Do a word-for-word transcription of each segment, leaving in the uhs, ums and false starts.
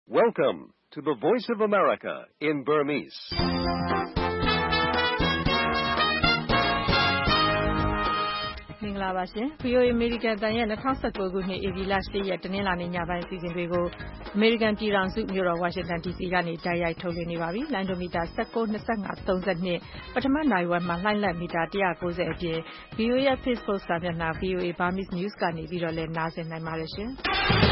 Welcome to the Voice of America in Burmese. ။မင်္ဂလာပါရှင်။ ဗွီအိုအေ American အသံရဲ့၂၀၁၉ခုနှစ်ဧပြီလ၈ရက်တနင်္လာနေ့ညပိုင်းအစီအစဉ်တွေကို American ပြည်ထောင်စုမြို့တော် Washington ဒီစီကနေတိုက်ရိုက်ထုတ်လွှင့်နေပါပြီ။လိုင်းဒိုမီတာ၁၉ ၂၅ ၃၂ပထမနာရီဝက်မှာလှိုင်းလက်မီတာ၁၉၀အပြင် ဗွီအိုအေရဲ့ Facebook စာမျက်နှာ ဗွီအိုအေ Burmese News ကနေပြီးတော့လည်းနားဆင်နိုင်ပါတယ်ရှင်။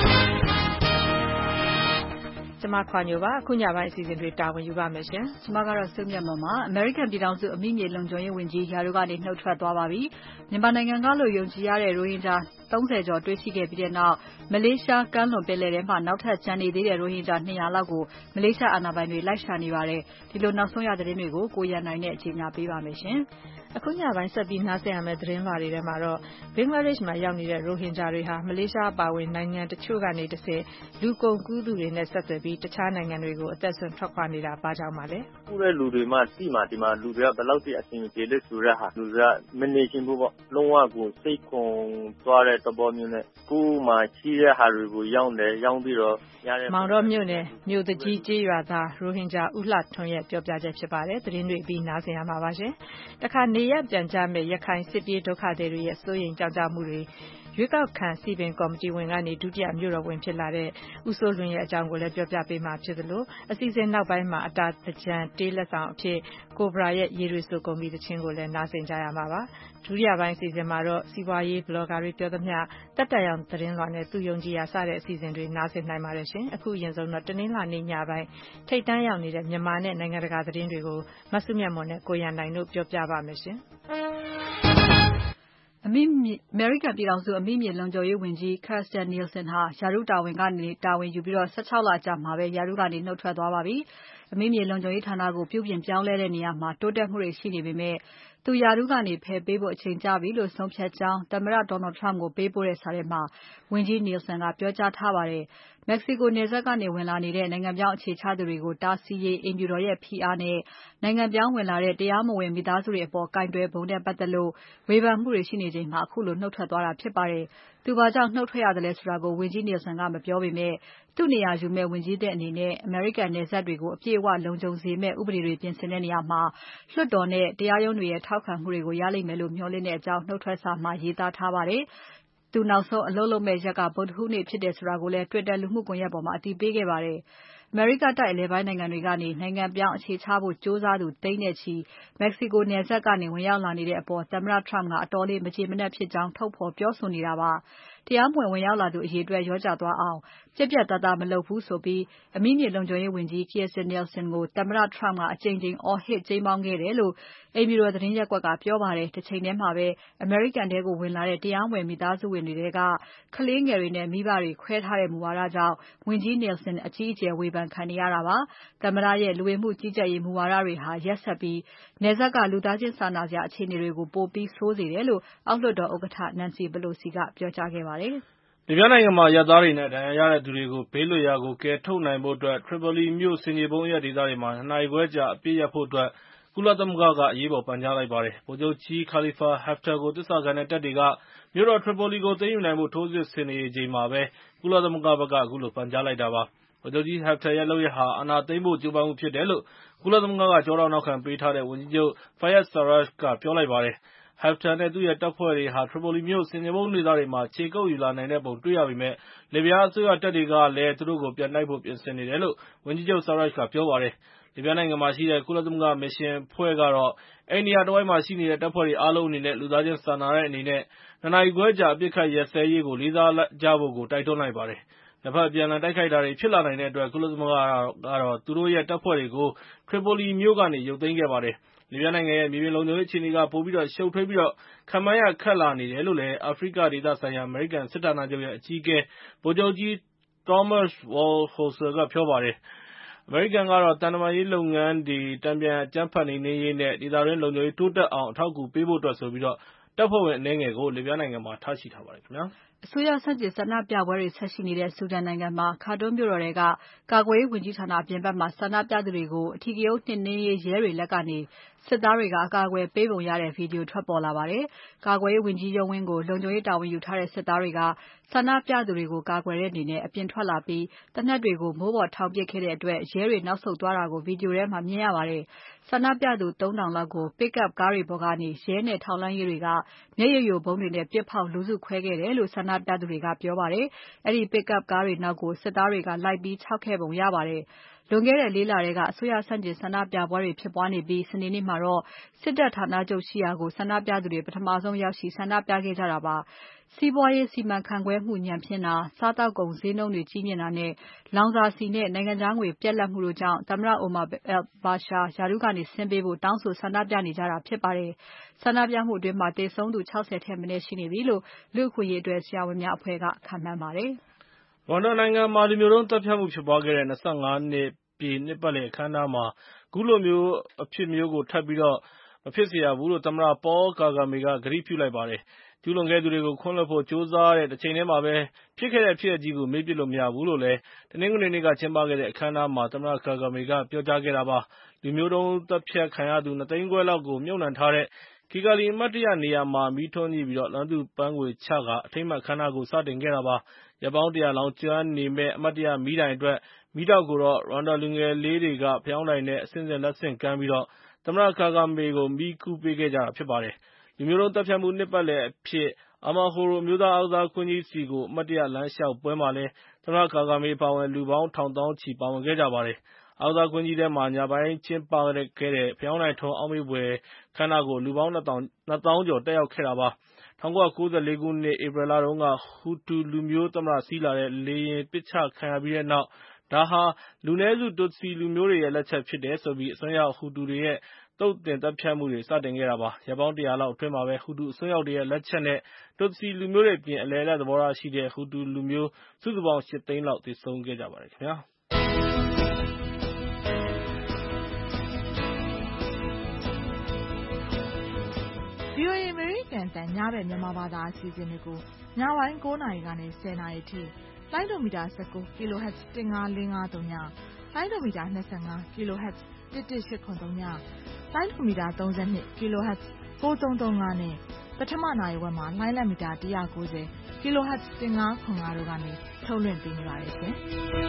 ကျမခွာညိုပါအခုညပိုင်းအစီအစဉ်တွေတာဝန်ယူပါမယ်ရှင်။ကျမကတော့စုမြတ်မွန်ပါ။ American ပြည်ထောင်စုအမိမြေလုံခြုံရေးဝန်ကြီးရာထူးကနေနှုတ်ထွက်သွားပါပြီ။မြန်မာနိုင်ငံကလို့ယုံကြည်ရတဲ့ရိုဟင်ဂျာ၃၀ကျော်တွေ့ရှိခဲ့ပြီးတဲ့နောက်မလေးရှားကမ်းလွန်ပင်လယ်ထဲမှာနောက်ထပ်ကျန်နေသေးတဲ့ရိုဟင်ဂျာ၂၀၀လောက်ကိုမလေးရှားအာဏာပိုင်တွေလိုက်ရှာနေပါတယ်။ဒီလိုနောက်ဆုံးရသတင်းတွေကိုကိုရန်နိုင်နဲ့အချိန်ညာပေးပါမယ်ရှင်။အခုညပိုင်းဆက်ပြီးနားဆင်ရမယ့်သတင်းလွှာတွေထဲမှာတော့ဘင်္ဂလားဒေ့ရှ်မှာရောက်နေတဲ့ရိုဟင်ဂျာတွေဟာမလေးရှားအပါအဝင်နိုင်ငံတချို့ကနေတစ်ဆင့်လူကုန်ကူးသူတွေနဲ့ဆက်သွယ်ပြီးတခြားနိုင်ငံတွေကိုအသက်ဆွန့်ထွက်ခွာနေတာဘာကြောင့်ပါလဲ။ကူတဲ့လူတွေမှစီမှာဒီမှာလူတွေကဘယ်လောက်ထိအဆင်ပြေလဲဆိုတဲ့ဟာလူတွေကမနေချင်ဘူးပေါ့။လုံးဝကိုစိတ်ခုန်သွားတဲ့သဘောမျိုးနဲ့ကိုယ်မှရှိတဲ့ဟာတွေကိုရောင်းတယ်ရောင်းပြီးတော့ရတဲ့မောင်တော်မြို့နယ်မြို့တကြီးကျေးရွာသားရိုဟင်ဂျာဦးလှထွန်းရဲ့ပြောပြချက်ဖြစ်ပါတယ်။သတင်းတွေပြီးနားဆင်ရမှာပါရှင်။တခါနေရပြန်ကြမဲ့ရခိုင်စစ်ပြေးဒုက္ခသည်တွေရဲ့စိုးရိမ်ကြောက်ကြမှုတွေရွေးကောက်ခံစီပင်ကော်မတီဝင်ကနေဒုတိယမြို့တော်ဝင်ဖြစ်လာတဲ့ဦးစိုးလွင်ရဲ့အကြောင်းကိုလည်းပြောပြပေးမှာဖြစ်သလိုအစီအစဉ်နောက်ပိုင်းမှာအတာတကြံတေးလက်ဆောင်အဖြစ်ကိုဘရာရဲ့ရေရွှေဆိုကုန်ပြီတခြင်းကိုလည်းနားဆင်ကြရမှာပါဒုတိယပိုင်းအစီအစဉ်မှာတော့စီးပွားရေးဘလော့ဂါတွေပြောသမျှတက်တရောင်သတင်းလွှာနဲ့သူယုံကြည်ရာစတဲ့အစီအစဉ်တွေနားဆင်နိုင်ပါတယ်ရှင်အခုအရင်ဆုံးတော့တနင်္လာနေ့ညပိုင်းထိတ်တန်းရောက်နေတဲ့မြန်မာနဲ့နိုင်ငံတကာသတင်းတွေကိုမဆုမြတ်မွန်နဲ့ကိုရန်နိုင်တို့ပြောပြပါမယ်ရှင်အမေရိကန်ပြည်ထောင်စုအမိမြေလုံခြုံရေးဝန်ကြီး Kirstjen Nielsen ဟာရာထူးတာဝန်ကနေတာဝန်ယူပြီးတော့၁၆လကြာမှာပဲရာထူးကနေနှုတ်ထွက်သွားပါပြီ။အမိမြေလုံခြုံရေးဌာနကိုပြုပြင်ပြောင်းလဲတဲ့နေရာမှာတိုးတက်မှုတွေရှိနေပေမဲ့သူရာထူးကနေဖယ်ပေးဖို့အချိန်ကျပြီလို့ဆုံးဖြတ်ကြောင်းသမ္မတ Donald Trump ကိုပေးပို့တဲ့စာထဲမှာဝန်ကြီး Nielsen ကပြောကြားထားပါတယ်။မက္ကဆီကိုနယ်စပ်ကနေဝင်လာနေတဲ့နိုင်ငံပြောင်းအခြေချသူတွေကိုတားဆီးရေးအိမ်ဖြူတော်ရဲ့ဖိအားနဲ့နိုင်ငံပြောင်းဝင်လာတဲ့တရားမဝင်မိသားစုတွေအပေါ်ကင်တွယ်ပုံနဲ့ပတ်သက်လို့ဝေဖန်မှုတွေရှိနေချိန်မှာအခုလိုနှုတ်ထွက်သွားတာဖြစ်ပါတယ်။သူဘာကြောင့်နှုတ်ထွက်ရသလဲဆိုတာကိုဝန်ကြီး Nielsen ကမပြောပေမဲ့သူ့နေရာယူမဲ့ဝန်ကြီးသစ်အနေနဲ့အမေရိကန်နယ်စပ်တွေကိုအပြည့်အဝလုံခြုံစေမဲ့ဥပဒေတွေပြင်ဆင်တဲ့နေရာမှာလွှတ်တော်နဲ့တရားရုံးတွေရဲ့ထောက်ခံမှုတွေကိုရလိမ့်မယ်လို့မျှော်လင့်တဲ့အကြောင်းနှုတ်ထွက်စာမှာရေးသားထားပါတယ်။သူနောက်ဆုံးအလုပ်လုပ်မဲ့ရက်ကဗုဒ္ဓဟူးနေ့ဖြစ်တယ်ဆိုတာကိုလည်း Twitter လူမှုကွန်ရက်ပေါ်မှာအတည်ပြုခဲ့ပါတယ်။အမေရိကတိုက်အလယ်ပိုင်းနိုင်ငံတွေကနေနိုင်ငံပြောင်းအခြေချဖို့ကြိုးစားသူသိန်းနဲ့ချီမက္ကဆီကိုနယ်စပ်ကနေဝင်ရောက်လာနေတဲ့အပေါ်သမ္မတ Trump ကအတော်လေးမကျေမနပ်ဖြစ်ကြောင်းထုတ်ဖော်ပြောဆိုနေတာပါ။တရားမဝင်ဝင်ရောက်လာသူအရေအတွက်လျော့ကျသွားအောင်ပြတ်ပြတ်သားသားမလုပ်ဘူးဆိုပြီးအမိမြေလုံခြုံရေးဝန်ကြီး Kirstjen Nielsen ကိုသမ္မတ Trump ကအကြိမ်ကြိမ်အော်ဟစ်ကြိမ်းမောင်းခဲ့တယ်လို့အိမ်ဖြူတော်သတင်းရပ်ကွက်ကပြောပါတယ်။တစ်ချိန်ထဲမှာပဲအမေရိကန်ထဲကိုဝင်လာတဲ့တရားမဝင်မိသားစုဝင်တွေထဲကကလေးငယ်တွေနဲ့မိဘတွေခွဲထားတဲ့မူဝါဒကြောင့်ဝန်ကြီး Nielsen အကြီးအကျယ်ဝေဖန်ခံနေရတာပါ။သမ္မတရဲ့လူဝင်မှုကြီးကြပ်ရေးမူဝါဒတွေဟာရက်စက်ပြီးနယ်စပ်ကလူသားချင်းစာနာစရာအခြေအနေတွေကိုပိုပြီးဆိုးစေတယ်လို့အောက်လွှတ်တော်ဥက္ကဋ္ဌ Nancy Pelosi ကပြောကြားခဲ့ပါတယ်။လစ်ဗျားနိုင်ငံမှာအရပ်သားတွေနဲ့ဒဏ်ရာရတဲ့သူတွေကိုဘေးလွတ်ရာကိုကယ်ထုတ်နိုင်ဖို့အတွက် Tripoli မြို့ဆင်ခြေဖုံးအရပ်ဒေသတွေမှာနှစ်နာရီခွဲကြာအပစ်ရပ်ဖို့အတွက်ကုလသမဂ္ဂကအရေးပေါ်ပန်ကြားလိုက်ပါတယ်။ဗိုလ်ချုပ်ကြီး Khalifa Haftar ကိုသစ္စာခံတဲ့တပ်တွေကမြို့တော် Tripoli ကိုသိမ်းယူနိုင်ဖို့ထိုးစစ်ဆင်နေချိန်မှာပဲကုလသမဂ္ဂဘက်ကအခုလိုပန်ကြားလိုက်တာပါ။ဗိုလ်ချုပ်ကြီး Haftar ရဲ့လုပ်ရပ်ဟာအာဏာသိမ်းဖို့ကြိုးပမ်းမှုဖြစ်တယ်လို့ကုလသမဂ္ဂကကျောထောက်နောက်ခံပေးထားတဲ့ဝန်ကြီးချုပ် Fayez Sarraj ကပြောလိုက်ပါတယ်။ Haftar နဲ့သူ့ရဲ့တပ်ဖွဲ့တွေဟာ Tripoli မြို့ဆင်ခြေဖုံးဒေသတွေမှာခြေကုပ်ယူလာနိုင်တဲ့ပုံတွေ့ရပေမဲ့လစ်ဗျားအစိုးရတပ်တွေကလည်းသူတို့ကိုပြန်တိုက်ဖို့ပြင်ဆင်နေတယ်လို့ဝန်ကြီးချုပ် Sarraj ကပြောပါတယ်။လစ်ဗျားနိုင်ငံမှာရှိတဲ့ကုလသမဂ္ဂမစ်ရှင်အဖွဲ့ကတော့အဲဒီနေရာတဝိုက်မှာရှိနေတဲ့တပ်ဖွဲ့တွေအားလုံးအနေနဲ့လူသားချင်းစာနာတဲ့အနေနဲ့နှစ်နာရီခွဲကြာအပစ်အခတ်ရပ်စဲရေးကိုလေးစားကြဖို့ကိုတိုက်တွန်းလိုက်ပါတယ်။နှစ်ဖက်အပြန်အလှန်တိုက်ခိုက်တာတွေဖြစ်လာနိုင်တဲ့အတွက်ကုလသမဂ္ဂကတော့သူတို့ရဲ့တပ်ဖွဲ့တွေကို Tripoli မြို့ကနေရုပ်သိမ်းခဲ့ပါတယ်။လစ်ဗျားနိုင်ငံရဲ့မြေပြင်လုံခြုံရေးအခြေအနေကပိုပြီးတော့ရှုပ်ထွေးပြီးတော့ခန့်မှန်းရခက်လာနေတယ်လို့လည်းအာဖရိကဒေသဆိုင်ရာအမေရိကန်စစ်ဌာနချုပ်ရဲ့အကြီးအကဲဗိုလ်ချုပ်ကြီး Thomas Waldhauser ကပြောပါတယ်။အမေရိကန်ကတော့တန်တမာရေးလုပ်ငန်းတွေတန်ပြန်အကြမ်းဖက်နှိမ်နင်းရေးနဲ့ဒေသတွင်းလုံခြုံရေးတိုးတက်အောင်အထောက်အကူပေးဖို့အတွက်ဆိုပြီးတော့တပ်ဖွဲ့ဝင်အနည်းငယ်ကိုလစ်ဗျားနိုင်ငံမှာထားရှိထားပါတယ်ခင်ဗျာ။အစိုးရဆန့်ကျင်ဆန္ဒပြပွဲတွေဆက်ရှိနေတဲ့ဆူဒန်နိုင်ငံမှာ Khartoum မြို့တော်ထဲကကာကွယ်ရေးဝန်ကြီးဌာနအပြင်ဘက်မှာဆန္ဒပြသူတွေကိုအဓိကရုဏ်းနှိမ်နင်းရေးရဲတွေလက်ကနေစစ်သားတွေကအကာအကွယ်ပေးပုံရတဲ့ဗီဒီယိုထွက်ပေါ်လာပါတယ်။ကာကွယ်ရေးဝန်ကြီးရုံးဝင်းကိုလုံခြုံရေးတာဝန်ယူထားတဲ့စစ်သားတွေကဆန္ဒပြသူတွေကိုကာကွယ်တဲ့အနေနဲ့အပြင်ထွက်လာပြီးသေနတ်တွေကိုမိုးပေါ်ထောင်ပစ်ခဲ့တဲ့အတွက်ရဲတွေနောက်ဆုတ်သွားတာကိုဗီဒီယိုထဲမှာမြင်ရပါတယ်။ဆန္ဒပြသူသုံးထောင်လောက်ကို Pickup ကားတွေပေါ်ကနေရဲနဲ့ထောက်လှမ်းရေးတွေကမျက်ရည်ယိုဗုံးတွေနဲ့ပစ်ဖောက်လူစုခွဲခဲ့တယ်လို့ဆန္ဒပြသူတွေကပြောပါတယ်။အဲဒီ Pickup ကားတွေနောက်ကိုစစ်သားတွေကလိုက်ပြီးခြောက်ခဲ့ပုံရပါတယ်။လွန်ခဲ့တဲ့လေးလထဲကအစိုးရဆန့်ကျင်ဆန္ဒပြပွဲတွေဖြစ်ပွားနေပြီးစနေနေ့မှာတော့စစ်တပ်ဌာနချုပ်ရှိရာကိုဆန္ဒပြသူတွေပထမဆုံးရောက်ရှိဆန္ဒပြခဲ့ကြတာပါ။စီးပွားရေးစီမံခန့်ခွဲမှုညံ့ဖျင်းတာ၊စားသောက်ကုန်ဈေးနှုန်းတွေကြီးမြင့်တာနဲ့လောင်စာဆီနဲ့နိုင်ငံခြားငွေပြတ်လပ်မှုတို့ကြောင့်သမ္မတ Omar al-Bashir ရာထူးကနေဆင်းပေးဖို့တောင်းဆိုဆန္ဒပြနေကြတာဖြစ်ပါတယ်။ဆန္ဒပြမှုအတွင်းသေဆုံးသူ ၆၀ ထက်မနည်းရှိနေပြီလို့လူ့အခွင့်အရေးအတွက်ဆရာဝန်များအဖွဲ့ကခန့်မှန်းပါတယ်။ Rwanda နိုင်ငံမှာလူမျိုးတုန်းသတ်ဖြတ်မှုဖြစ်ပွားခဲ့တဲ့ ၂၅ နှစ်ပြည့်နှစ်ပတ်လည်အခမ်းအနားမှာအခုလိုမျိုးအဖြစ်မျိုးကိုထပ်ပြီးတော့မဖြစ်စေရဘူးလို့သမ္မတ Paul Kagame ကကတိပြုလိုက်ပါတယ်။ကျူးလွန်ခဲ့သူတွေကိုခွင့်လွှတ်ဖို့ကြိုးစားတဲ့တချိန်တည်းမှာပဲဖြစ်ခဲ့တဲ့ဖြစ်ရပ်ကြီးကိုမေ့ပစ်လို့မရဘူးလို့လည်းတနင်္ဂနွေနေ့ကကျင်းပခဲ့တဲ့အခမ်းအနားမှာသမ္မတ Kagame ကပြောကြားခဲ့တာပါ။လူမျိုးတုန်းသတ်ဖြတ်ခံရသူ နှစ်သိန်းခွဲလောက်ကိုမြှုပ်နှံထားတဲ့ Kigali အမှတ်တရနေရာမှာမီးထွန်းညှိပြီးလွမ်းသူ့ပန်းခွေချကာအထိမ်းအမှတ်အခမ်းအနားကိုစတင်ခဲ့တာပါ။ရက်ပေါင်း ၁၀၀ လောင်ကျွမ်းနေမယ့်အမှတ်တရမီးတိုင်အတွက်မီးတောက်ကိုတော့ Rwanda လူငယ်လေးတွေကဖယောင်းတိုင်နဲ့အဆင့်ဆင့်လက်ဆင့်ကမ်းပြီးသမ္မတ Kagame ကိုမီးကူးပေးခဲ့ကြတာဖြစ်ပါတယ်။လူမျိုးတုန်းသတ်ဖြတ်မှုနှစ်ပတ်လည်အဖြစ် Amahoro အမျိုးသားအားကစားကွင်းကြီးဆီကိုအမှတ်တရလမ်းလျှောက်ပွဲမှာလည်းသမ္မတ Kagame အပါအဝင်လူပေါင်းထောင်သောင်းချီပါဝင်ခဲ့ကြပါတယ်။အားကစားကွင်းကြီးထဲမှာညပိုင်းကျင်းပခဲ့တဲ့ဖယောင်းတိုင်ထွန်းအောက်မေ့ဖွယ်အခမ်းအနားကိုလူပေါင်းနှစ်သောင်းကျော်တက်ရောက်ခဲ့တာပါ။၁၉၉၄ ခုနှစ်ဧပြီလတုန်းက Hutu လူမျိုးသမ္မတစီးလာတဲ့လေယာဉ်ပစ်ချခံရပြီးတဲ့နောက်ဒါဟာလူနည်းစု Tutsi လူမျိုးတွေရဲ့လက်ချက်ဖြစ်တယ်ဆိုပြီးအစွန်းရောက် Hutu တွေရဲ့သုတ်သင်သတ်ဖြတ်မှုတွေစတင်ခဲ့တာပါ။ရက်ပေါင်း ၁၀၀ လောက်အတွင်းမှာပဲ Hutu အစွန်းရောက်တွေရဲ့လက်ချက်နဲ့ Tutsi လူမျိုးတွေအပြင်အလယ်အလတ်သဘောထားရှိတဲ့ Hutu လူမျိုးစုစုပေါင်း ၈ သိန်းလောက်သေဆုံးခဲ့ကြပါတယ်ခင်ဗျာ။ VOA အမေရိကန်အသံညဘက်မြန်မာဘာသာအစီအစဉ်တွေကိုညပိုင်း ၉ နာရီကနေ ၁၀ နာရီထိလိုင်းဒိုမီတာ ၁၉ kHz ၁၅၄၅၃ည၊လိုင်းဒိုမီတာ ၂၅ kHz ၁၁၈၇၃ည၊လိုင်းဒိုမီတာ ၃၂ kHz ၉၃၃၅နဲ့ပထမနာရီဝက်မှာလိုင်းလက်မီတာ ၁၉၀ kHz ၁၅၇၅တို့ကနေထုတ်လွှင့်ပေးနေပါတယ်ရှင်။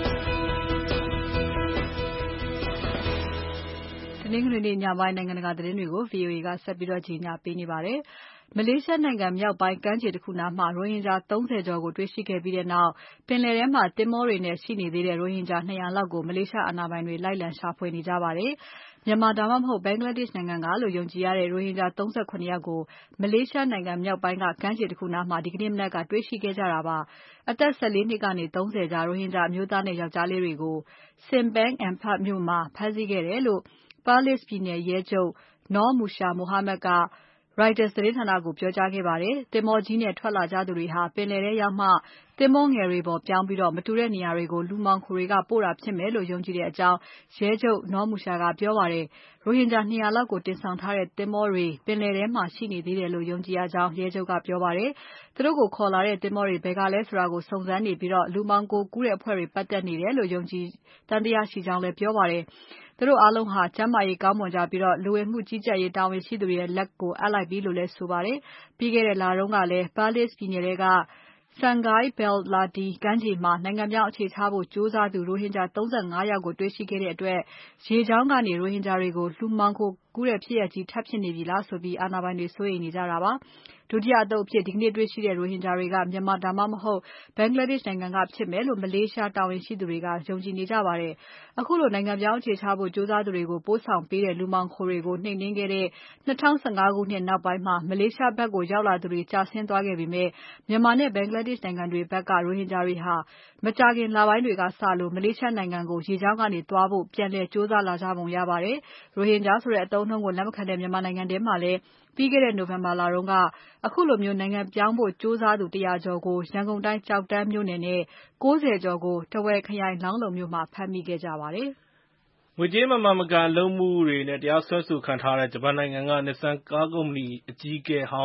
တနင်္ဂနွေနေ့ညပိုင်းနိုင်ငံတကာသတင်းတွေကို VOA ကဆက်ပြီးကြီးညာပေးနေပါတယ်။မလေးရှားနိုင်ငံမြောက်ပိုင်းကမ်းခြေတခုနားမှာရိုဟင်ဂျာ ၃၀ ကျော်ကိုတွေ့ရှိခဲ့ပြီးတဲ့နောက်ပင်လယ်ထဲမှာသင်္ဘောတွေနဲ့ရှိနေသေးတဲ့ရိုဟင်ဂျာ ၂၀၀ လောက်ကိုမလေးရှားအာဏာပိုင်တွေလိုက်လံရှာဖွေနေကြပါတယ်။မြန်မာဒါမှမဟုတ် Bangladesh နိုင်ငံကလို့ယုံကြည်ရတဲ့ရိုဟင်ဂျာ ၃၇ ယောက်ကိုမလေးရှားနိုင်ငံမြောက်ပိုင်းကကမ်းခြေတခုနားမှာဒီကနေ့မနက်ကတွေ့ရှိခဲ့ကြတာပါ။အသက် ၁၄ နှစ်ကနေ ၃၀ ကြားရိုဟင်ဂျာအမျိုးသားနဲ့ယောင်္ကျားလေးတွေကို Simpang Ampad မြို့မှာဖမ်းဆီးခဲ့တယ်လို့Perlis ပြည်နယ်ရဲချုပ် Nur Musha Mohammad က Reuters သတင်းဌာနကိုပြောကြားခဲ့ပါတယ်။သင်္ဘောကြီးနဲ့ထွက်လာကြသူတွေဟာပင်လယ်ထဲရောက်မှသင်္ဘောငယ်တွေပေါ်ပြောင်းပြီးမတူတဲ့နေရာတွေကိုလူမှောင်ခိုတွေကပို့တာဖြစ်မယ်လို့ယုံကြည်တဲ့အကြောင်းရဲချုပ် Nur Musha ကပြောပါတယ်။ရိုဟင်ဂျာ ၂၀၀ လောက်ကိုတင်ဆောင်ထားတဲ့သင်္ဘောတွေပင်လယ်ထဲမှာရှိနေသေးတယ်လို့ယုံကြည်ရကြောင်းရဲချုပ်ကပြောပါတယ်။သူတို့ကိုခေါ်လာတဲ့သင်္ဘောတွေဘယ်ကလဲဆိုတာကိုစုံစမ်းနေပြီးလူမှောင်ခိုကူးတဲ့အဖွဲ့တွေပတ်သက်နေတယ်လို့ယုံကြည်သံသယရှိကြောင်းလည်းပြောပါတယ်။သူတို့အားလုံးဟာကျန်းမာရေးကောင်းမွန်ကြပြီးလူဝင်မှုကြီးကြပ်ရေးတာဝန်ရှိသူတွေရဲ့လက်ကိုအပ်လိုက်ပြီလို့လည်းဆိုပါတယ်။ပြီးခဲ့တဲ့လတုန်းကလည်း Perlis ပြည်နယ်ထဲက Sungai Belati ကမ်းခြေမှာနိုင်ငံပြောင်းအခြေချဖို့ကြိုးစားသူရိုဟင်ဂျာ ၃၅ ယောက်ကိုတွေ့ရှိခဲ့တဲ့အတွက်ရေကြောင်းကနေရိုဟင်ဂျာတွေကိုလူမှောင်ခိုကူးတဲ့ဖြစ်ရပ်ကြီးထပ်ဖြစ်နေပြီလားဆိုပြီးအာဏာပိုင်တွေစိုးရိမ်နေကြတာပါ။ဒုတိယအသုတ်အဖြစ်ဒီကနေ့တွေ့ရှိတဲ့ရိုဟင်ဂျာတွေကမြန်မာဒါမှမဟုတ် Bangladesh နိုင်ငံကဖြစ်မယ်လို့မလေးရှားတာဝန်ရှိသူတွေကယုံကြည်နေကြပါတယ်။အခုလိုနိုင်ငံပြောင်းအခြေချဖို့ကြိုးစားသူတွေကိုပို့ဆောင်ပေးတဲ့လူမှောင်ခိုတွေကိုနှိမ်နင်းခဲ့တဲ့၂၀၁၅ ခုနှစ်နောက်ပိုင်းမလေးရှားဘက်ကိုရောက်လာသူတွေကျဆင်းသွားခဲ့ပေမဲ့မြန်မာနဲ့ Bangladesh နိုင်ငံတွေဘက်ကရိုဟင်ဂျာတွေဟာမကြာခင်လပိုင်းတွေကစလို့မလေးရှားနိုင်ငံကိုရေကြောင်းကနေသွားဖို့ပြန်လည်ကြိုးစားလာကြပုံရပါတယ်။ရိုဟင်ဂျာဆိုတဲ့အသုံးအနှုန်းကိုလက်မခံတဲ့မြန်မာနိုင်ငံထဲမှာလည်းပြီးခဲ့တဲ့နိုဝင်ဘာလတုန်းကအခုလိုမျိုးနိုင်ငံပြောင်းဖို့ကြိုးစားသူ၁၀၀ကျော်ကိုရန်ကုန်တိုင်းကျောက်တန်းမြို့နယ်နဲ့၉၀ကျော်ကိုထားဝယ်ခရိုင်လောင်းလုံမြို့မှာဖမ်းမိခဲ့ကြပါတယ်။ငွေကြေးမမှန်မကန်လုပ်မှုတွေနဲ့တရားစွဲဆိုခံထားရတဲ့ဂျပန်နိုင်ငံက Nissan ကားကုမ္ပဏီအကြီးအကဲဟောင်း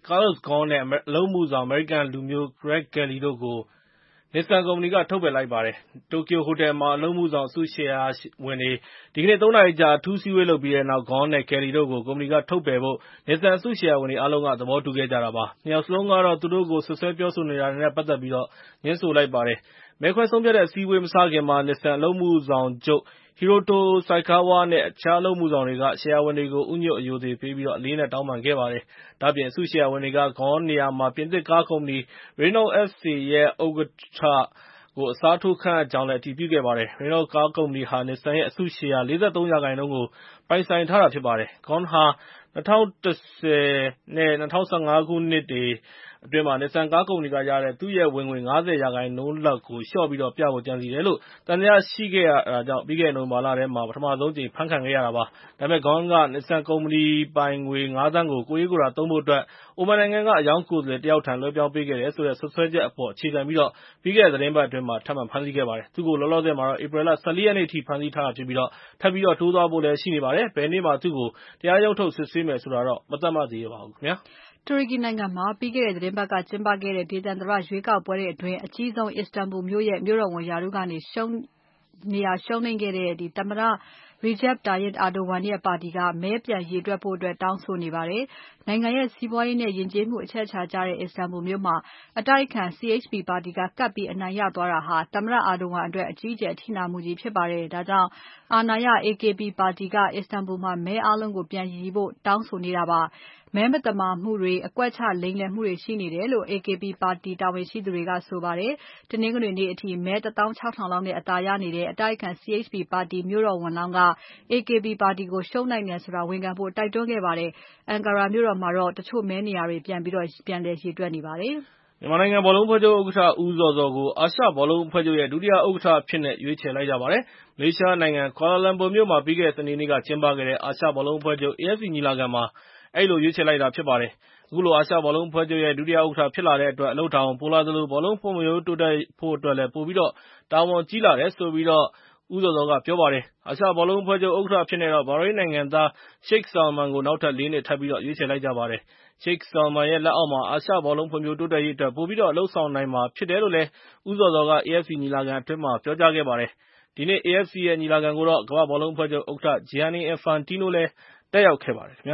Carlos Ghosn နဲ့ အလုပ်အမှုဆောင် အမေရိကန်လူမျိုး Greg Kelly တို့ကို Nissan ကုမ္ပဏီက ထုတ်ပယ်လိုက်ပါတယ်။ တိုကျိုဟိုတယ်မှာ အလုပ်အမှုဆောင် အစုရှယ်ယာဝင်တွေ ဒီကနေ့ သုံးနာရီကြာ အထူးအစည်းအဝေးလုပ်ပြီးတဲ့နောက် Ghosn နဲ့ Kelly တို့ကို ကုမ္ပဏီက ထုတ်ပယ်ဖို့ Nissan အစုရှယ်ယာဝင်တွေအားလုံးက သဘောတူခဲ့ကြတာပါ။ နှစ်ယောက်စလုံးကတော့ သူတို့ကို စွပ်စွဲပြောဆိုနေတာတွေနဲ့ ပတ်သက်ပြီး ငြင်းဆိုလိုက်ပါတယ်။ မဲခွဲဆုံးဖြတ်တဲ့ အစည်းအဝေးမစခင်မှာ Nissan အလုပ်အမှုဆောင်ချုပ် Hiroto Saikawa နဲ့ တခြားအလုပ်အမှုဆောင်တွေက ရှယ်ယာဝင်တွေကို ဦးညွှတ်အရိုသေပေးပြီး အလေးအနက်တောင်းပန်ခဲ့ပါတယ်။ ဒါ့အပြင် အစုရှယ်ယာဝင်တွေက Ghosn နေရာမှာ ပြင်သစ်ကားကုမ္ပဏီ Renault အက်စ် အေ ရဲ့ ဥက္ကဋ္ဌကို အစားထိုးခန့်အပ်ကြောင်းလည်း အတည်ပြုခဲ့ပါတယ်။ Renault ကားကုမ္ပဏီဟာ Nissan ရဲ့ အစုရှယ်ယာ ၄၃ ရာခိုင်နှုန်းကို ပိုင်ဆိုင်ထားတာဖြစ်ပါတယ်။ Ghosn ဟာ ၂၀၁၀ နဲ့ ၂၀၁၅ ခုနှစ်တွေအတွင်း Nissan ကားကုမ္ပဏီကရတဲ့ သူ့ရဲ့ဝင်ငွေ ၅၀ ရာခိုင်နှုန်းလောက်ကို လျှော့ပြီးပြဖို့ ကြံစည်တယ်လို့ သံသယရှိခဲ့တာကြောင့် ပြီးခဲ့တဲ့ နိုဝင်ဘာလထဲမှာ ပထမဆုံးအကြိမ် ဖမ်းခံခဲ့ရတာပါ။ ဒါပေမဲ့ Ghosn က Nissan ကုမ္ပဏီပိုင်ငွေ ၅ သန်းကို ကိုယ်ရေးကိုယ်တာသုံးဖို့အတွက် အိုမန်နိုင်ငံက အရောင်းကိုယ်စားလှယ်တယောက်ထံ လွှဲပြောင်းပေးခဲ့တယ်ဆိုတဲ့ စွပ်စွဲချက်အပေါ် အခြေခံပြီး ပြီးခဲ့တဲ့ သီတင်းပတ်အတွင်း ထပ်မံဖမ်းဆီးခဲ့ပါတယ်။ သူ့ကို လောလောဆယ်မှာတော့ ဧပြီလ ၁၄ ရက်နေ့အထိ ဖမ်းဆီးထားတာဖြစ်ပြီး ထပ်ပြီးတိုးသွားဖို့လည်း ရှိနေပါတယ်။ ဘယ်နေ့မှာ သူ့ကို တရားရုံးထုတ် စစ်ဆေးမယ်ဆိုတာတော့ မသတ်မှတ်သေးပါဘူး။တူရကီနိုင်ငံမှာ ပြီးခဲ့တဲ့ သီတင်းပတ်က ကျင်းပခဲ့တဲ့ ဒေသန္တရရွေးကောက်ပွဲတွေအတွင်း အကြီးဆုံး Istanbul မြို့ရဲ့ မြို့တော်ဝန်ရာထူးကနေ နေရာရှုံးနိမ့်ခဲ့တဲ့ သမ္မတ Recep Tayyip Erdogan ရဲ့ပါတီက မဲပြန်ရေတွက်ဖို့ တောင်းဆိုနေပါတယ်။ နိုင်ငံရဲ့ စီးပွားရေးနဲ့ ယဉ်ကျေးမှုအချက်အချာကျတဲ့ Istanbul မြို့မှာ အတိုက်အခံ စီ အေိချ် ပီ ပါတီက ကပ်ပြီးအနိုင်ရသွားတာဟာ သမ္မတ Erdogan အတွက် အကြီးအကျယ် အထိနာမှုကြီးဖြစ်ပါတယ်။ ဒါကြောင့် အာဏာရ အေကေပီ ပါတီက Istanbul မှာ မဲအားလုံးကို ပြန်ရေဖို့ တောင်းဆိုနေတာပါ။ မဲမသမာမှုတွေ အကွက်ချလိမ်လည်မှုတွေရှိနေတယ်လို့ အေကေပီ ပါတီတာဝန်ရှိသူတွေက ဆိုပါတယ်။ တနင်္ဂနွေနေ့အထိ မဲ ၁သောင်း ၆ ထောင်လောက်နဲ့ အသာရနေတဲ့ အတိုက်အခံ စီ အေိချ် ပီ ပါတီမြို့တော်ဝန်လောင်းက အေကေပီ ပါတီကို ရှုံးနိုင်တယ်ဆိုတာ ဝန်ခံဖို့ တိုက်တွန်းခဲ့ပါတယ်။ Ankara မြို့တော်မှာတော့ တချို့မဲနေရာတွေ ပြန်လည်ရေတွက်နေပါတယ်။မြန်မာနိုင်ငံဘောလုံးအဖွဲ့ချုပ်ဥက္ကဋ္ဌ ဦးဇော်ဇော်ကို အာရှဘောလုံးအဖွဲ့ချုပ်ရဲ့ ဒုတိယဥက္ကဋ္ဌအဖြစ် ရွေးချယ်လိုက်ကြပါတယ်။ မလေးရှားနိုင်ငံ Kuala Lumpur မြို့မှာ ပြီးခဲ့တဲ့ စနေနေ့က ကျင်းပခဲ့တဲ့ အာရှဘောလုံးအဖွဲ့ချုပ် အေအက်ဖ်စီ ညီလာခံမှာ အဲဒီလို ရွေးချယ်လိုက်တာဖြစ်ပါတယ်။ အခုလို အာရှဘောလုံးအဖွဲ့ချုပ်ရဲ့ ဒုတိယဥက္ကဋ္ဌဖြစ်လာတဲ့အတွက် အလုပ်တာဝန်ပိုလာသလို ဘောလုံးဖွံ့ဖြိုးတိုးတက်ဖို့အတွက်လည်း ပိုပြီးတာဝန်ကြီးလာတယ်လို့ ဦးဇော်ဇော်က ပြောပါတယ်။ အာရှဘောလုံးအဖွဲ့ချုပ် ဥက္ကဋ္ဌအဖြစ်နဲ့တော့ ဘာရိမ်းနိုင်ငံသား Sheikh Salman ကို နောက်ထပ် လေး နှစ်ထပ်ပြီး ရွေးချယ်လိုက်ကြပါတယ်။ Sheikh Salman ရဲ့ လက်အောက်မှာ အာရှဘောလုံးဖွံ့ဖြိုးတိုးတက်ရေးအတွက် ပိုပြီးလုပ်ဆောင်နိုင်မှာဖြစ်တယ်လို့ ဦးဇော်ဇော်က အေအက်ဖ်စီ ညီလာခံအတွင်း ပြောကြားခဲ့ပါတယ်။ ဒီနှစ် အေအက်ဖ်စီ ညီလာခံကိုတော့ ကမ္ဘာ့ဘောလုံးအဖွဲ့ချုပ်ဥက္ကဋ္ဌ Gianni Infantino လည်း တက်ရောက်ခဲ့ပါတယ်။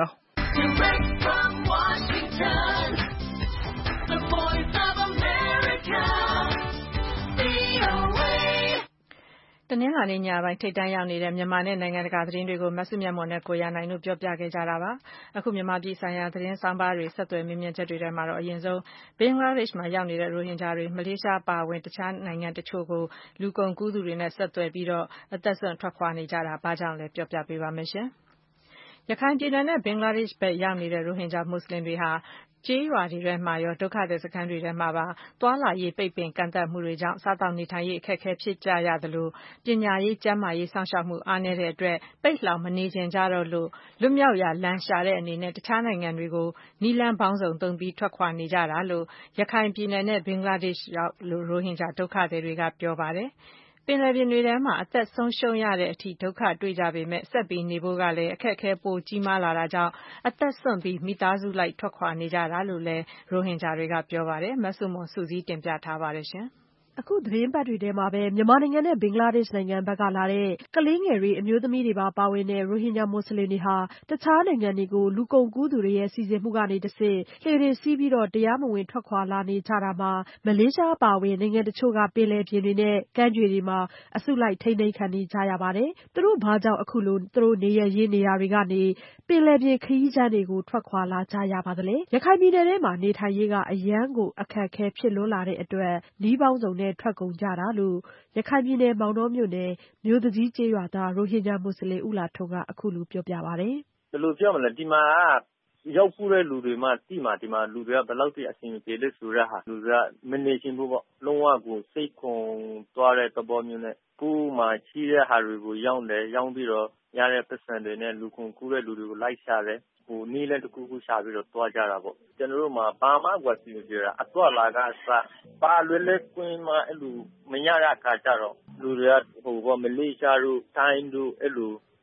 VOA တနင်္လာနေ့ညပိုင်း ထိပ်တန်းရောက်နေတဲ့ မြန်မာနဲ့ နိုင်ငံတကာသတင်းတွေကို မစုမြတ်မွန်နဲ့ ကိုရန်နိုင်တို့ ပြောပြခဲ့ကြတာပါ။ အခု မြန်မာပြည်ဆိုင်ရာ သတင်းဆောင်းပါးတွေ ဆက်သွယ်မေးမြန်းချက်တွေထဲမှာတော့ အရင်ဆုံး ဘင်္ဂလားဒေ့ရှ်မှာရောက်နေတဲ့ ရိုဟင်ဂျာတွေ မလေးရှားအပါအဝင် တခြားနိုင်ငံတချို့ကို လူကုန်ကူးသူတွေနဲ့ ဆက်သွယ်ပြီး အသက်စွန့်ထွက်ခွာနေကြတာ ဘာကြောင့်လဲ ပြောပြပေးပါမယ်။ ရခိုင်ပြည်နယ်နဲ့ ဘင်္ဂလားဒေ့ရှ်ဘက်ရောက်နေတဲ့ ရိုဟင်ဂျာမွတ်ဆလင်တွေဟာ ကျေးရွာတွေထဲမှာရော ဒုက္ခသည်စခန်းတွေထဲမှာပါ သွားလာရေးပိတ်ပင်ကန့်သတ်မှုတွေကြောင့် စားသောက်နေထိုင်ရေး အခက်အခဲဖြစ်ကြရသလို ပညာရေး၊ ကျန်းမာရေးစောင့်ရှောက်မှု အားနည်းတဲ့အတွက် ပိတ်လှောင်မနေချင်ကြတော့လို့ လွတ်မြောက်ရာလမ်းရှာတဲ့အနေနဲ့ တခြားနိုင်ငံတွေကို နည်းလမ်းပေါင်းစုံသုံးပြီး ထွက်ခွာနေကြတာလို့ ရခိုင်ပြည်နယ်နဲ့ ဘင်္ဂလားဒေ့ရှ်ရောက် ရိုဟင်ဂျာဒုက္ခသည်တွေက ပြောပါတယ်။ ပင်လယ်ပြင်တွေထဲမှာ အသက်ဆုံးရှုံးရတဲ့အထိ ဒုက္ခတွေ့ကြပေမယ့် ဆက်ပြီးနေဖို့ကလည်း အခက်အခဲပိုကြီးမားလာတာကြောင့် အသက်စွန့်ပြီး မိသားစုလိုက် ထွက်ခွာနေကြတာလို့လည်း ရိုဟင်ဂျာတွေက ပြောပါတယ်။ မဆုမွန် စုစည်းတင်ပြထားပါတယ်။အခုသီတင်းပတ်တွေထဲမှာပဲ မြန်မာနိုင်ငံနဲ့ ဘင်္ဂလားဒေ့ရှ်နိုင်ငံဘက်ကလာတဲ့ ကလေးငယ်တွေ၊ အမျိုးသမီးတွေပါပါဝင်တဲ့ ရိုဟင်ဂျာမွတ်ဆလင်တွေဟာ တခြားနိုင်ငံတွေကို လူကုန်ကူးသူတွေရဲ့ စီစဉ်မှုကနေတဆင့် လှေတွေစီးပြီး တရားမဝင်ထွက်ခွာလာနေကြတာမှာ မလေးရှားအပါအဝင် နိုင်ငံတချို့က ပင်လယ်ပြင်တွေနဲ့ ကမ်းခြေတွေမှာ အစုလိုက်ထိန်းသိမ်းခံနေကြရပါတယ်။ သူတို့ဘာကြောင့် အခုလို သူတို့နေရပ်ရင်းနေရာတွေကနေ ပင်လယ်ပြင်ခရီးကြမ်းတွေကို ထွက်ခွာလာကြရပါသလဲ။ ရခိုင်ပြည်နယ်ထဲမှာ နေထိုင်ရေးက အရမ်းကိုအခက်အခဲဖြစ်လွန်းလာတဲ့အတွက် နည်းပေါင်းစုံနဲ့ ထွက်ကုန်ကြတာလို့ ရခိုင်ပြည်နယ် မောင်တောမြို့နယ် မြို့သူကြီးကျေးရွာသား ရိုဟင်ဂျာမွတ်ဆလင် ဦးလှထွန်းက အခုလိုပြောပြပါတယ်။ "ဘယ်လိုပြောမလဲ ဒီမှာကရောက်ဖူးတဲ့လူတွေမှသိမှာ ဒီမှာလူတွေကဘယ်လောက်ထိအဆင်မပြေလဲဆိုတဲ့ဟာလူတွေကမနေချင်ဘူးပေါ့လုံးဝကိုစိတ်ခုန်သွားတဲ့သဘောမျိုးနဲ့ကိုယ်မှာရှိတဲ့ဟာတွေကိုရောင်းတယ်ရောင်းပြီးတော့ရတဲ့ပတ်စံတွေနဲ့လူကုန်ကူးတဲ့လူတွေကိုလိုက်ရှာတယ်ဟိုနည်းလမ်းတစ်ခုခုရှာပြီးတော့သွားကြတာပေါ့ကျွန်တော်တို့မှာဘာမှကွာစီမပြေတာအသွားလာကအစပါလွယ်လွယ်ကွင်းမှအဲ့လိုမရတဲ့အခါကျတော့လူတွေကဟိုကမလေးရှားတို့တိုင်းတို့အဲ့လို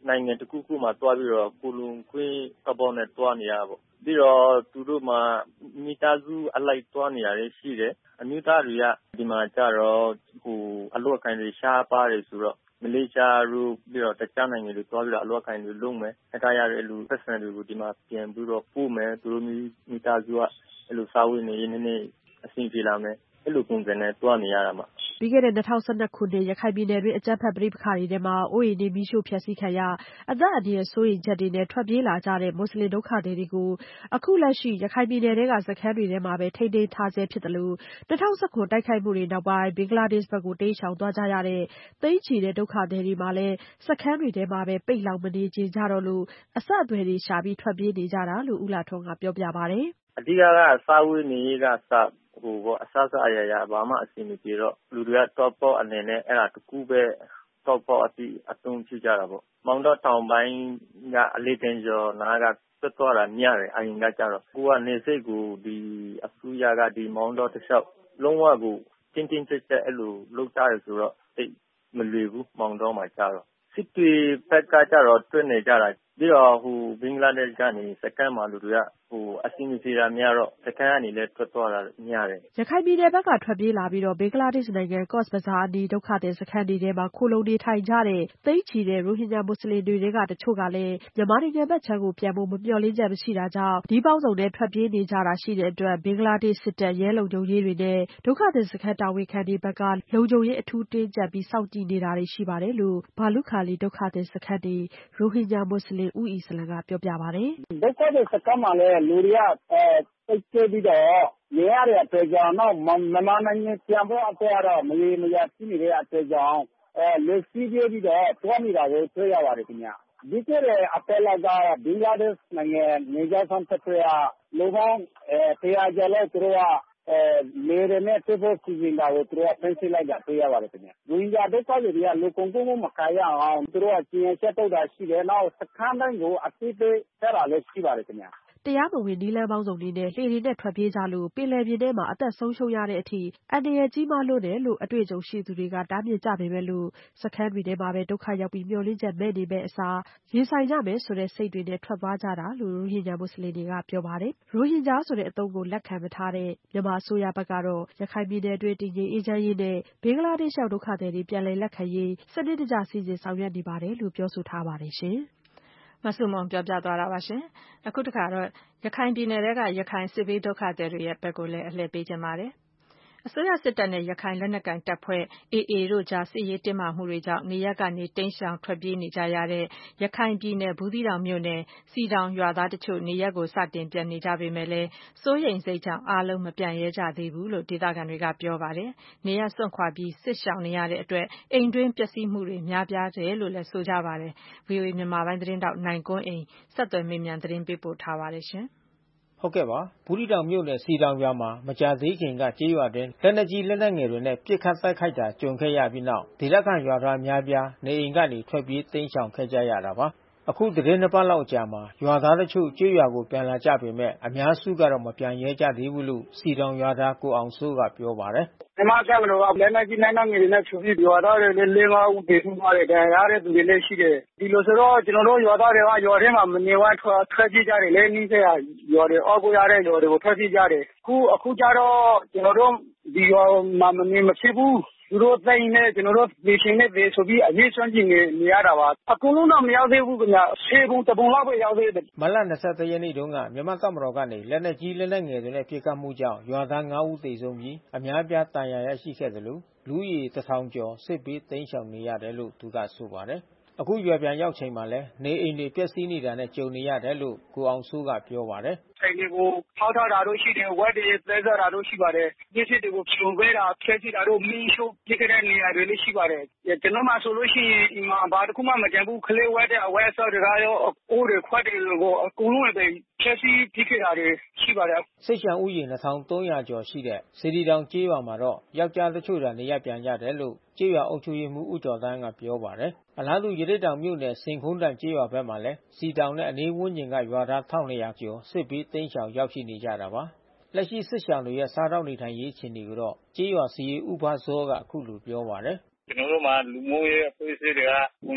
နိုင်ငံတစ်ခုခုမှာတွားပြီးတော့ကိုလုံခွင့်သဘောနဲ့တွားနေရပါပြီးတော့သူတို့မှာမိသားစုအလိုက်တွားနေရတယ်ရှိတယ်အမျိုးသားတွေကဒီမှာကြတော့ဟိုအလုပ်အကိုင်တွေရှားပါတယ်ဆိုတော့မလေးရှားတို့ပြီးတော့တခြားနိုင်ငံတွေတွားပြီးတော့အလုပ်အကိုင်တွေလုပ်မယ်အခါရတဲ့လူပတ်စံတွေကိုဒီမှာပြန်ပြီးတော့ပို့မယ်သူတို့မိသားစုကအဲ့လိုစာဝတ်နေရေးနည်းနည်းအဆင်ပြေလာမယ်အဲ့လိုပုံစံနဲ့တွားနေရတာမှာပြီးခဲ့တဲ့၂၀၁၂ခုနှစ်ရခိုင်ပြည်နယ်တွင်းအကြမ်းဖက်ပဋိပက္ခတွေထဲမှာအိုးအိမ်တွေမီးရှို့ဖျက်ဆီးခံရအသက်အန္တရာယ်စိုးရိမ်ချက်တွေနဲ့ထွက်ပြေးလာကြတဲ့မွတ်စလင်ဒုက္ခသည်တွေကိုအခုလက်ရှိရခိုင်ပြည်နယ်ထဲကစခန်းတွေထဲမှာပဲထိန်းသိမ်းထားဆဲဖြစ်တယ်လို့၂၀၁၇တိုက်ခိုက်မှုတွေနောက်ပိုင်းဘင်္ဂလားဒေ့ရှ်ဘက်ကိုတိမ်းရှောင်သွားကြရတဲ့သိန်းချီတဲ့ဒုက္ခသည်တွေမှာလည်းစခန်းတွေထဲမှာပဲပိတ်လှောင်မနေချင်ကြတော့လို့အဆက်အသွယ်တွေရှာပြီးထွက်ပြေးနေကြတာလို့ဦးလှထွန်းကပြောပြပါတယ်အဓိကကစာဝတ်နေရေးကစဟိုဘောအဆအဆအရာရာဘာမှအဆင်မပြေတော့လူတွေက top up အနေနဲ့အဲ့ဒါတကူပဲ top up အတိအသုံးပြုကြတာပေါ့မောင်တော့တောင်ပိုင်းကအလေးတင်ကျော်နားကတွတ်သွားတာညတယ်အရင်ကကြတော့ကိုကနေစိတ်ကိုဒီအဆူရကဒီမောင်တော့တစ်လျှောက်လုံးဝကိုတင်းတင်းကျပ်ကျပ်အဲ့လိုလုပ်ကြရဆိုတော့စိတ်မလွယ်ဘူးမောင်တော့မှာကြတော့စစ်တွေဘက်ကကြတော့တွတ်နေကြတာပြီးတော့ဟိုဘင်္ဂလားဒေ့ရှ်ကနေစကန်မှာလူတွေကဟိုအစီအစီတာများတော့စကန်ကနေလည်းထွက်သွားတာများတယ်ရခိုင်ပြည်နယ်ဘက်ကထွက်ပြေးလာပြီးတော့ဘင်္ဂလားဒေ့ရှ်နိုင်ငံကော့စ်ဘဇာအနီးဒုက္ခသည်စခန်းတွေထဲမှာခိုလုံနေထိုင်ကြတဲ့သိန်းချီတဲ့ရိုဟင်ဂျာမွတ်စလင်တွေကတချို့ကလည်းမြန်မာနိုင်ငံဘက်ခြမ်းကိုပြန်ဖို့မမျှော်လင့်ချက်မရှိတာကြောင့်ဒီပေါင်းစုံနဲ့ထွက်ပြေးနေကြတာရှိတဲ့အတွက်ဘင်္ဂလားဒေ့ရှ်စစ်တပ်ရဲလုံခြုံရေးတွေနဲ့ဒုက္ခသည်စခန်းတာဝန်ခံတွေဘက်ကလုံခြုံရေးအထူးတင်းကျပ်ပြီးစောင့်ကြည့်နေတာတွေရှိပါတယ်လို့ဘာလုခါလီဒုက္ခသည်စခန်းနေရိုဟင်ဂျာမွတ်စလင်ဦးအီစလံကပြောပြပါတယ်ဒုက္ခသည်စခန်းမှာလည်းလူတွေကအဲတိတ်ပြီးတော့နေရတဲ့အတွေ့အကြုံတော့မြန်မာနိုင်ငံပြန်ဖို့အတွက်တော့မရေမရဖြစ်နေတဲ့အတွေ့အကြုံအဲလက်ရှိပြီးတော့တွားနေတာကိုတွေ့ရပါတယ်ခင်ဗျဒီကနေ့အပလကဘင်္ဂလားဒေ့ရှ်နိုင်ငံနေကြဆောင်တစ်ဖွဲ့လူပေါင်းအဲတရားကြလို့သူတို့ကအဲလေရနဲ့တက်ဖို့စီစဉ်တာကိုသူတို့ကဖန်ဆီးလိုက်တာတွေ့ရပါတယ်ခင်ဗျ။လူကြီးဒုက္ခတွေတွေကလူကုန်ကူးမှုမခံရအောင်သူတို့ကကျင်းချက်ထုတ်တာရှိတယ်။နောက်စခန်းတိုင်းကိုအသိပေးထားတာလည်းရှိပါတယ်ခင်ဗျ။တရားမဝင်နည်းလမ်းပေါင်းစုံတွေနဲ့လှေတွေနဲ့ထွက်ပြေးကြလို့ပင်လယ်ပြင်ထဲမှာအသက်ဆုံးရှုံးရတဲ့အထိအန္တရာယ်ကြီးမားလွန်းတယ်လို့အတွေ့အကြုံရှိသူတွေကတားမြစ်ကြပေမဲ့လို့စခန်းတွေထဲမှာပဲဒုက္ခရောက်ပြီးမျှော်လင့်ချက်မဲ့နေမဲ့အစားရင်ဆိုင်ကြမယ်ဆိုတဲ့စိတ်တွေနဲ့ထွက်သွားကြတာလို့ရိုဟင်ဂျာမွတ်စလင်တွေကပြောပါတယ်။ရိုဟင်ဂျာဆိုတဲ့အသုံးကိုလက်ခံမထားတဲ့မြန်မာအစိုးရဘက်ကတော့ရခိုင်ပြည်နယ်တွင်းတည်ငြိမ်အေးချမ်းရေးနဲ့ဘင်္ဂလားဒေ့ရှ်ရောက်ဒုက္ခသည်တွေပြန်လည်လက်ခံရေးစနစ်တကျစီစဉ်ဆောင်ရွက်နေပါတယ်လို့ပြောဆိုထားပါတယ်ရှင်။မဆုမွန်ပြောပြသွားတာပါရှင်။အခုတခါတော့ရခိုင်ပြည်နယ်ကရခိုင်စစ်ဘေးဒုက္ခသည်တွေရဲ့ဘက်ကိုလည်းအလှည့်ပေးခြင်းပါတယ်။အစိုးရစစ်တပ်နဲ့ရခိုင်လက်နက်ကိုင်တပ်ဖွဲ့ အေအေ တို့ကြားစစ်ရေးတင်းမာမှုတွေကြောင့်နေရပ်ကနေတိမ်းရှောင်ထွက်ပြေးနေကြရတဲ့ရခိုင်ပြည်နယ်ဘူးသီးတောင်မြို့နယ်စီတောင်ရွာသားတချို့နေရပ်ကိုစတင်ပြန်နေကြပေမဲ့လည်းစိုးရိမ်စိတ်ကြောင့်အားလုံးမပြန်ရဲကြသေးဘူးလို့ဒေသခံတွေကပြောပါတယ်။နေရပ်စွန့်ခွာပြီးစစ်ရှောင်နေရတဲ့အတွက်အိမ်တွင်းပျက်စီးမှုတွေများပြားတယ်လို့လည်းဆိုကြပါတယ်။ ဗွီအိုအေမြန်မာပိုင်းသတင်းတောက်နိုင်ကွန်းအိန်ဆက်သွယ်မေးမြန်းသတင်းပေးပို့ထားပါတယ်ရှင်။ဟုတ်ကဲ့ပါဘူးသီးတောင်မြို့နယ်စီတောင်ရွာမှာမကြာသေးခင်ကကြေးရွာတွင်လက်နက်ကြီးလက်နက်ငယ်တွေနဲ့ပစ်ခတ်တိုက်ခိုက်တာကြုံခဲ့ရပြီးနောက်ဒေသခံရွာသားများပြားနေအိမ်ကနေထွက်ပြေးတိမ်းရှောင်ခဲ့ကြရတာပါအခုတရင်နှစ်ပတ်လောက်ကြာမှာရွာသားတချို့ကြေးရွာကိုပြန်လာကြပေမဲ့အများစုကတော့မပြန်ရဲကြသေးဘူးလို့စီတောင်ရွာသားကိုအောင်စိုးကပြောပါတယ်ဒီမှာကမလို့လက်နက်ကြီးလက်နက်ငယ်တွေနဲ့ဖြူပြီးရွာသားတွေလည်းလေးငါးဦးတည်ဆုံးသွားတယ်။ရတဲ့သူတွေလည်းရှိတယ်။ဒီလိုဆိုတော့ကျွန်တော်တို့ရွာသားတွေကရွာထဲမှာမနေဝမ်းထွက်ထွက်ပြေးကြတယ်လေနှင်းစရာရွာတွေအောက်ကိုရတဲ့ရွာတွေကိုထွက်ပြေးကြတယ်။အခုအခုကျတော့ကျွန်တော်တို့ဒီရွာမှာမနေမဖြစ်ဘူး။သူတို့တိုင်းနဲ့ကျွန်တော်တို့ဒီချိန်နဲ့ဒီဆိုပြီးအရေးစွမ်းကြည့်နေနေရတာပါအကုန်လုံးတော့မရောက်သေးဘူးခင်ဗျဆယ်ပုံတပုံလောက်ပဲရောက်သေးတယ်မလ၂၁ရက်နေ့တုန်းကမြန်မာကမတော်ကနေလက်နက်ကြီးလက်နက်ငယ်တွေနဲ့ပစ်ခတ်မှုကြောင့်ရွာသားငါးဦးသေဆုံးပြီးအများပြားတန်ရာရရှိခဲ့တယ်လို့လူဦးရေတစ်ထောင်ကျော်စစ်ဘေးတိမ်းရှောင်နေရတယ်လို့သူကဆိုပါတယ်အခုရွာပြန်ရောက်ချိန်မှာလဲနေအိမ်တွေပျက်စီးနေတာနဲ့ကြုံနေရတယ်လို့ကိုအောင်စိုးကပြောပါတယ်အိမ်တွေကိုထောက်ထားတာတို့ရှိတယ်ဝက်တွေလဲစားတာတို့ရှိပါတယ်ပြည့်စစ်တွေကိုဖြုံပေးတာဖျက်ဆီးတာတို့မင်းရှို့ပြစ်ခဲ့တဲ့နေရာတွေလည်းရှိပါတယ်ကျွန်တော်မှဆိုလို့ရှိရင်ဒီမှာဘာတစ်ခုမှမကြံဘူးခလေးဝက်တဲ့အဝက်ဆောက်တွေကရောအိုးတွေခွက်တွေကိုအကုန်လုံးပဲဖျက်ဆီးပြစ်ခဲ့တာတွေရှိပါတယ်စိတ်ချံဥယျာဉ်နှစ်ထောင်သုံးရာကျော်ရှိတဲ့စေတီတောင်ကျေးရွာမှာတော့ယောက်ျားတချို့သာနေရပြန်ကြတယ်လို့ကျေးရွာအုပ်ချုပ်ရေးမှူးဦးကျော်သန်းကပြောပါတယ်အလားတူရတိတောင်မြို့နယ်စင်ခုံးတန်ကျေးရွာဘက်မှာလည်းစီတောင်နဲ့အနီးဝန်းကျင်ကရွာသားတစ်ထောင်နှစ်ရာကျော်စစ်ဘေးတိမ်းရှောင်ရောက်ရှိနေကြတာပါလက်ရှိစစ်ရှောင်တွေရဲ့စားတောက်နေထိုင်ရေးအခြေအနေကိုတော့ကျေးရွာစီရေးဥပစောကအခုလိုပြောပါတယ်ကျွန်တော်တို့မှာလူမျိုးရေးအဖွဲ့အစည်းတွေကဝင်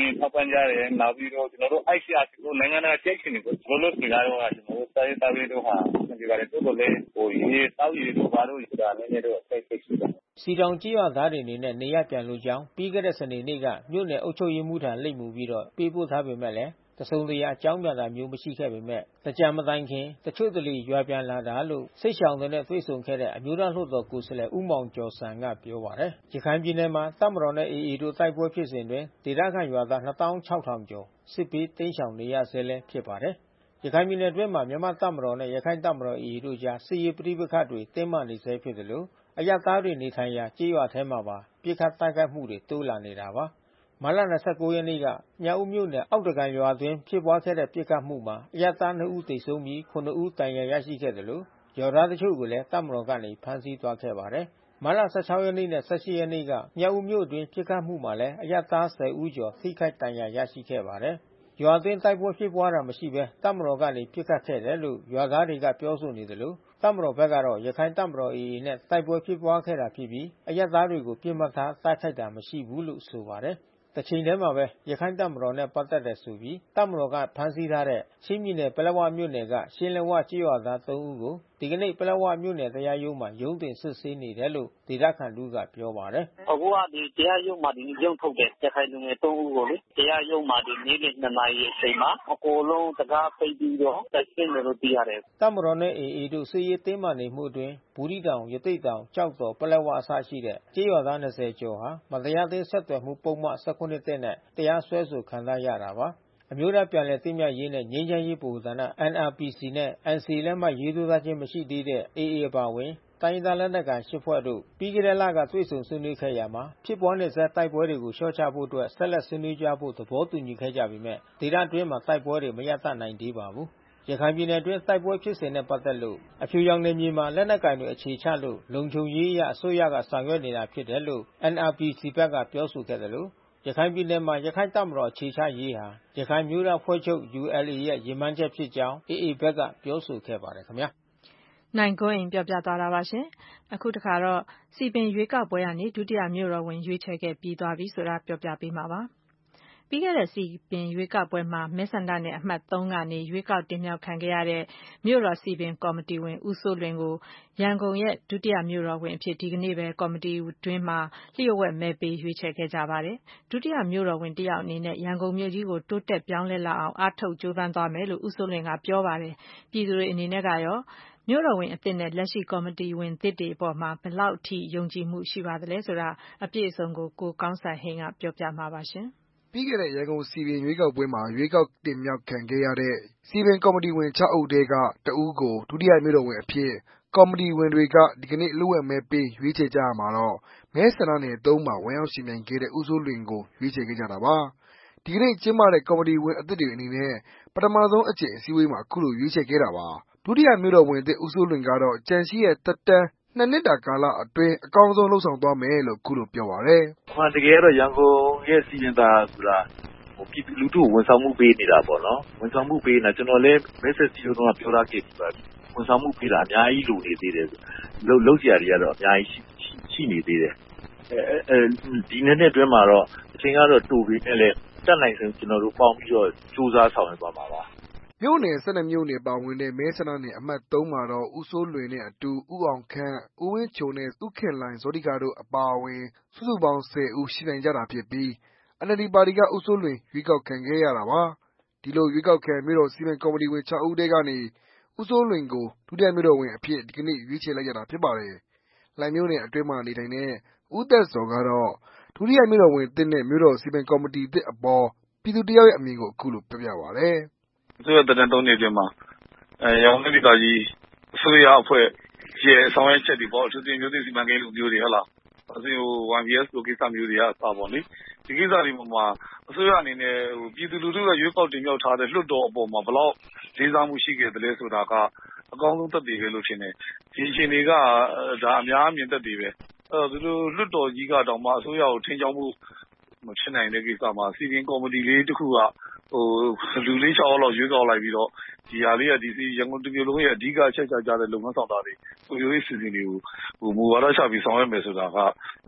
ရင်ထောက်ပံ့ကြတယ်နောက်ပြီးတော့ကျွန်တော်တို့ I C R C ကိုနိုင်ငံတကာကြိတ်ချင်တယ်ပေါ့ကျွန်တော်တို့ဒီကားတော့ကျွန်တော်တို့တိုင်းသားတွေတို့ဟာဒီကားတွေတော်တော်လေးဟိုရေတောက်ရေတို့ဘာလို့ဆိုတာနည်းနည်းတော့စိတ်စိတ်ရှိတယ်စီတောင်ကျေးရွာသားတွေအနေနဲ့နေရပြန်လို့ကြောင်းပြီးခဲ့တဲ့စနေနေ့ကမြို့နယ်အုပ်ချုပ်ရေးမှူးထံလိပ်မူပြီးတော့ပေးပို့ထားပေမဲ့လည်းတစုံတရာအကြောင်းပြတာမျိုးမရှိခဲ့ပေမဲ့တကြံမတိုင်ခင်တချို့တလေရွာပြန်လာတာလို့စိတ်ရှောင်တဲ့တွေ့ဆုံခဲ့တဲ့အမျိုးသားလွှတ်တော်ကိုယ်စားလှယ်ဦးမောင်ကျော်စံကပြောပါတယ်။ရခိုင်ပြည်နယ်မှာတပ်မတော်နဲ့ A A တို့တိုက်ပွဲဖြစ်စဉ်တွင်ဒေသခံရွာသား နှစ်သောင်းခြောက်ထောင် ကျော်စစ်ဘေးတိမ်းရှောင်နေရဆဲလည်းဖြစ်ပါတယ်။ရခိုင်ပြည်နယ်အတွင်းမှာမြန်မာတပ်မတော်နဲ့ရခိုင်တပ်မတော် A A တို့ကြားစစ်ရေးပဋိပက္ခတွေတင်းမာနေဆဲဖြစ်တယ်လို့အရပ်သားတွေနေထိုင်ရာကျေးရွာထဲမှာပါပြစ်ခတ်တိုက်ခိုက်မှုတွေတိုးလာနေတာပါ။မတ်လ ၂၉ ရက်နေ့ကမြောက်ဦးမြို့နယ်အောက်တကန်ရွာအတွင်းဖြစ်ပွားခဲ့တဲ့ပြစ်ခတ်မှုမှာအရပ်သားနှစ်ဦးသေဆုံးပြီး ခုနစ် ဦးဒဏ်ရာရရှိခဲ့တယ်လို့ရွာသားတချို့ကိုလည်းတပ်မတော်ကနေဖမ်းဆီးသွားခဲ့ပါတယ်။မတ်လ ၁၆ ရက်နေ့နဲ့ ၁၈ ရက်နေ့ကမြောက်ဦးမြို့အတွင်းပြစ်ခတ်မှုမှာလည်းအရပ်သား ဆယ် ဦးကျော်ထိခိုက်ဒဏ်ရာရရှိခဲ့ပါတယ်။ရွာအတွင်းတိုက်ပွဲဖြစ်ပွားတာမရှိဘဲတပ်မတော်ကနေပစ်ခတ်ခဲ့တယ်လို့ရွာသားတွေကပြောဆိုနေတယ်လို့တပ်မတော်ဘက်ကတော့ရခိုင်တပ်မတော် A A နဲ့တိုက်ပွဲဖြစ်ပွားခဲ့တာဖြစ်ပြီးအရပ်သားတွေကိုပြစ်မှတ်ထားတိုက်ခိုက်တာမရှိဘူးလို့ဆိုပါတယ်။တချိန်တည်းမှာပဲရခိုင်တပ်မတော်နဲ့ပတ်သက်တဲ့ဆိုပြီးတပ်မတော်ကဖမ်းဆီးထားတဲ့ချင်းပြည်နယ်ပလက်ဝမြို့နယ်ကရှင်းလက်ဝကျေးရွာသား သုံး ဦးကိုဒီကနေ့ပလက်ဝမြို့နယ်တရားရုံးမှာရုံးတင်စစ်ဆေးနေတယ်လို့ဒေသခံတို့ကပြောပါတယ်။အခုကဒီတရားရုံးမှာဒီရုံးထုတ်တယ်ရခိုင်လူငယ် သုံး ဦးကိုလေတရားရုံးမှာဒီနေ့နေ့ နှစ် နာရီအချိန်မှာအကုန်လုံးတကားပိတ်ပြီးတော့တက်ရှင်းတယ်လို့သိရတယ်။တပ်မတော်နဲ့ A A တို့စစ်ရေးတင်းမာနေမှုအတွင်းဘူးသီးတောင်ရသေ့တောင်ကျောက်တော်ပလက်ဝအစရှိတဲ့ကျေးရွာသား နှစ်ဆယ် ကျော်ဟာမတရားအသင်းဆက်သွယ်မှုပုဒ်မ ၁၇ နဲ့တရားစွဲဆိုခံထားရတာပါ။အမျိုးသားပြန်လည်သင့်မြတ်ရေးနဲ့ငြိမ်းချမ်းရေးဗဟိုဌာန N R P C နဲ့ N C A လက်မှတ်ရေးထိုးထားခြင်းမရှိသေးတဲ့ A A အပါအဝင်တိုင်းရင်းသားလက်နက်ကိုင် ရှစ် ဖွဲ့တို့ပြီးခဲ့တဲ့လကတွေ့ဆုံဆွေးနွေးခဲ့ရာမှာဖြစ်ပွားနေဆဲတိုက်ပွဲတွေကိုလျှော့ချဖို့အတွက်ဆက်လက်ဆွေးနွေးကြဖို့သဘောတူညီခဲ့ကြပေမဲ့ဒေသတွင်းမှာတိုက်ပွဲတွေမရပ်တန့်နိုင်သေးပါဘူး။ရခိုင်ပြည်နယ်အတွင်းတိုက်ပွဲဖြစ်စဉ်နဲ့ပတ်သက်လို့အဖြူရောင်နယ်မြေမှာလက်နက်ကိုင်တွေအခြေချလို့လုံခြုံရေးအရအစိုးရကဆောင်ရွက်နေတာဖြစ်တယ်လို့ N R P C ဘက်ကပြောဆိုခဲ့တယ်လို့ရခိုင်ပြည်နယ်မှာရခိုင်တပ်မတော်အခြေချရေးဟာရခိုင်မျိုးသားဖွဲ့ချုပ် U L A ရဲ့ရည်မှန်းချက်ဖြစ်ကြောင်း A A ဘက်ကပြောဆိုခဲ့ပါတယ်ခင်ဗျာ။နိုင်ကွန်းအိန်ပြောပြသွားတာပါရှင်။အခုတခါတော့စည်ပင်ရွေးကောက်ပွဲကနေဒုတိယမြို့တော်ဝင်ရွေးချယ်ခဲ့ပြီးသွားပြီဆိုတာပြောပြပေးမှာပါ။ပြီးခဲ့တဲ့စည်ပင်ရွေးကောက်ပွဲမှာမဲဆန္ဒနယ်အမှတ် သုံး ကနေရွေးကောက်တင်မြှောက်ခံခဲ့ရတဲ့မြို့တော်စည်ပင်ကော်မတီဝင်ဦးစိုးလွင်ကိုရန်ကုန်ရဲ့ဒုတိယမြို့တော်ဝင်အဖြစ်ဒီကနေ့ပဲကော်မတီတွင်းမှာလျှို့ဝှက်မဲပေးရွေးချယ်ခဲ့ကြပါတယ်။ဒုတိယမြို့တော်ဝင်တယောက်အနေနဲ့ရန်ကုန်မြို့ကြီးကိုတိုးတက်ပြောင်းလဲလာအောင်အားထုတ်ကြိုးပမ်းသွားမယ်လို့ဦးစိုးလွင်ကပြောပါတယ်။ပြည်သူတွေအနေနဲ့ကရောမြို့တော်ဝင်အသစ်နဲ့လက်ရှိကော်မတီဝင်သစ်တွေအပေါ်မှာဘယ်လောက်ထိယုံကြည်မှုရှိပါသလဲဆိုတာအပြည့်အစုံကိုကိုကောင်းစံဟိန်းကပြောပြမှာပါရှင်။ပြီးခဲ့တဲ့ရန်ကုန်စည်ပင်ရွေးကောက်ပွဲမှာရွေးကောက်တင်မြှောက်ခံခဲ့ရတဲ့စည်ပင်ကော်မတီဝင် ခြောက် ဦးထဲကတဦးကိုဒုတိယမြို့တော်ဝင်အဖြစ်ကော်မတီဝင်တွေကဒီကနေ့လျှို့ဝှက်မဲပေးရွေးချယ်ကြရမှာတော့မဲဆန္ဒနယ် သုံး မှာဝင်ရောက်ယှဉ်ပြိုင်ခဲ့တဲ့ဦးစိုးလွင်ကိုရွေးချယ်ခဲ့ကြတာပါ။ဒီကနေ့ကျင်းပတဲ့ကော်မတီဝင်အသစ်တွေအနေနဲ့ပထမဆုံးအကြိမ်အစည်းအဝေးမှာအခုလိုရွေးချယ်ခဲ့တာပါ။ဒုတိယမြို့တော်ဝင်သစ်ဦးစိုးလွင်ကတော့ကြံရှိတဲ့သက်တမ်းနှစ်နှစ်တာကာလအတွင်းအကောင်းဆုံးလုပ်ဆောင်သွားမယ်လို့အခုလိုပြောပါတယ်။အမှန်တကယ်တော့ရန်ကုန်ရဲ့စည်ပင်သာဆိုတာပြည်သူလူထုကိုဝန်ဆောင်မှုပေးနေတာပေါ့နော်ဝန်ဆောင်မှုပေးနေတာကျွန်တော်လည်းမဲဆက်စီယိုတော့ပြောထားခဲ့ပြီပါဝန်ဆောင်မှုပေးတာအများကြီးလိုနေသေးတယ်လို့လုံးစရာတွေကတော့အများကြီးရှိနေသေးတယ်အဲဒီနေ့နဲ့အတွင်းမှာတော့အချိန်ကတော့တူပြီးနဲ့လည်းတက်နိုင်ဆုံးကျွန်တော်တို့ပေါင်းပြီးတော့စူးစမ်းဆောင်ရွက်သွားမှာပါမြို့နယ် ၁၂ မြို့နယ်ပါဝင်တဲ့မဲဆန္ဒနယ်အမှတ် သုံး မှာတော့ဦးစိုးလွင်နဲ့အတူဦးအောင်ခန့်ဦးဝင်းချိုနဲ့သူခင်လှိုင်ဇောတိကတို့အပါအဝင်စုစုပေါင်း ဆယ် ဦးရှိနိုင်ကြတာဖြစ်ပြီး N L D ပါတီကဦးစိုးလွင်ရွေးကောက်ခံခဲ့ရတာပါ။ဒီလိုရွေးကောက်ခံမြို့တော်စည်ပင်ကော်မတီဝင် ခြောက် ဦးထဲကနေဦးစိုးလွင်ကိုဒုတိယမြို့တော်ဝင်အဖြစ်ဒီကနေ့ရွေးချယ်လိုက်ကြတာဖြစ်ပါတယ်။လှိုင်မြို့နယ်အတွင်းမှာနေထိုင်တဲ့ဦးသက်ဇော်ကတော့ဒုတိယမြို့တော်ဝင်သစ်နဲ့မြို့တော်စည်ပင်ကော်မတီသစ်အပေါ်ပြည်သူတယောက်ရဲ့အမြင်ကိုအခုလိုပြောပြပါတယ်။အစိုးရသက်တမ်းသုံးနှစ်အတွင်းမှာအဲရန်ကုန်ဒေသကြီးအစိုးရအဖွဲ့ရဲ့ဆောင်ရွက်ချက်တွေပေါ့သူတင်မျိုးသိစီမံကိန်းလိုမျိုးတွေဟုတ်လားအစိုးရ one P S လိုကိစ္စမျိုးတွေကစပါပေါ့လေဒီကိစ္စတွေမှာအစိုးရအနေနဲ့ဟိုပြည်သူလူထုကရွေးကောက်တင်မြှောက်ထားတဲ့လွှတ်တော်အပေါ်မှာဘယ်လောက်လေးစားမှုရှိခဲ့တယ်လဲဆိုတာကအကောင်းဆုံးသက်သေပဲလို့ထင်တယ်ဒီအချိန်တွေကဒါအများအမြင်သက်သေပဲအဲသူတို့လွှတ်တော်ကြီးကတောင်မှအစိုးရကိုထင်ကြောင်းမှုမဖြစ်နိုင်တဲ့ကိစ္စမှာစီပင်ကော်မတီလေးတစ်ခုကဟိုလူလေး၆ ယောက်လောက်ရွေးကောက်လိုက်ပြီးတော့ဒီဟာလေးကဒီစီရန်ကုန်တစ်မျိုးလုံးရဲ့အဓိကအချက်ချကြတဲ့လုပ်ငန်းဆောင်တာတွေကိုရိုးရေးစီစဉ်တွေကိုဟိုမူဝါဒချပြီးဆောင်ရွက်မယ်ဆိုတာက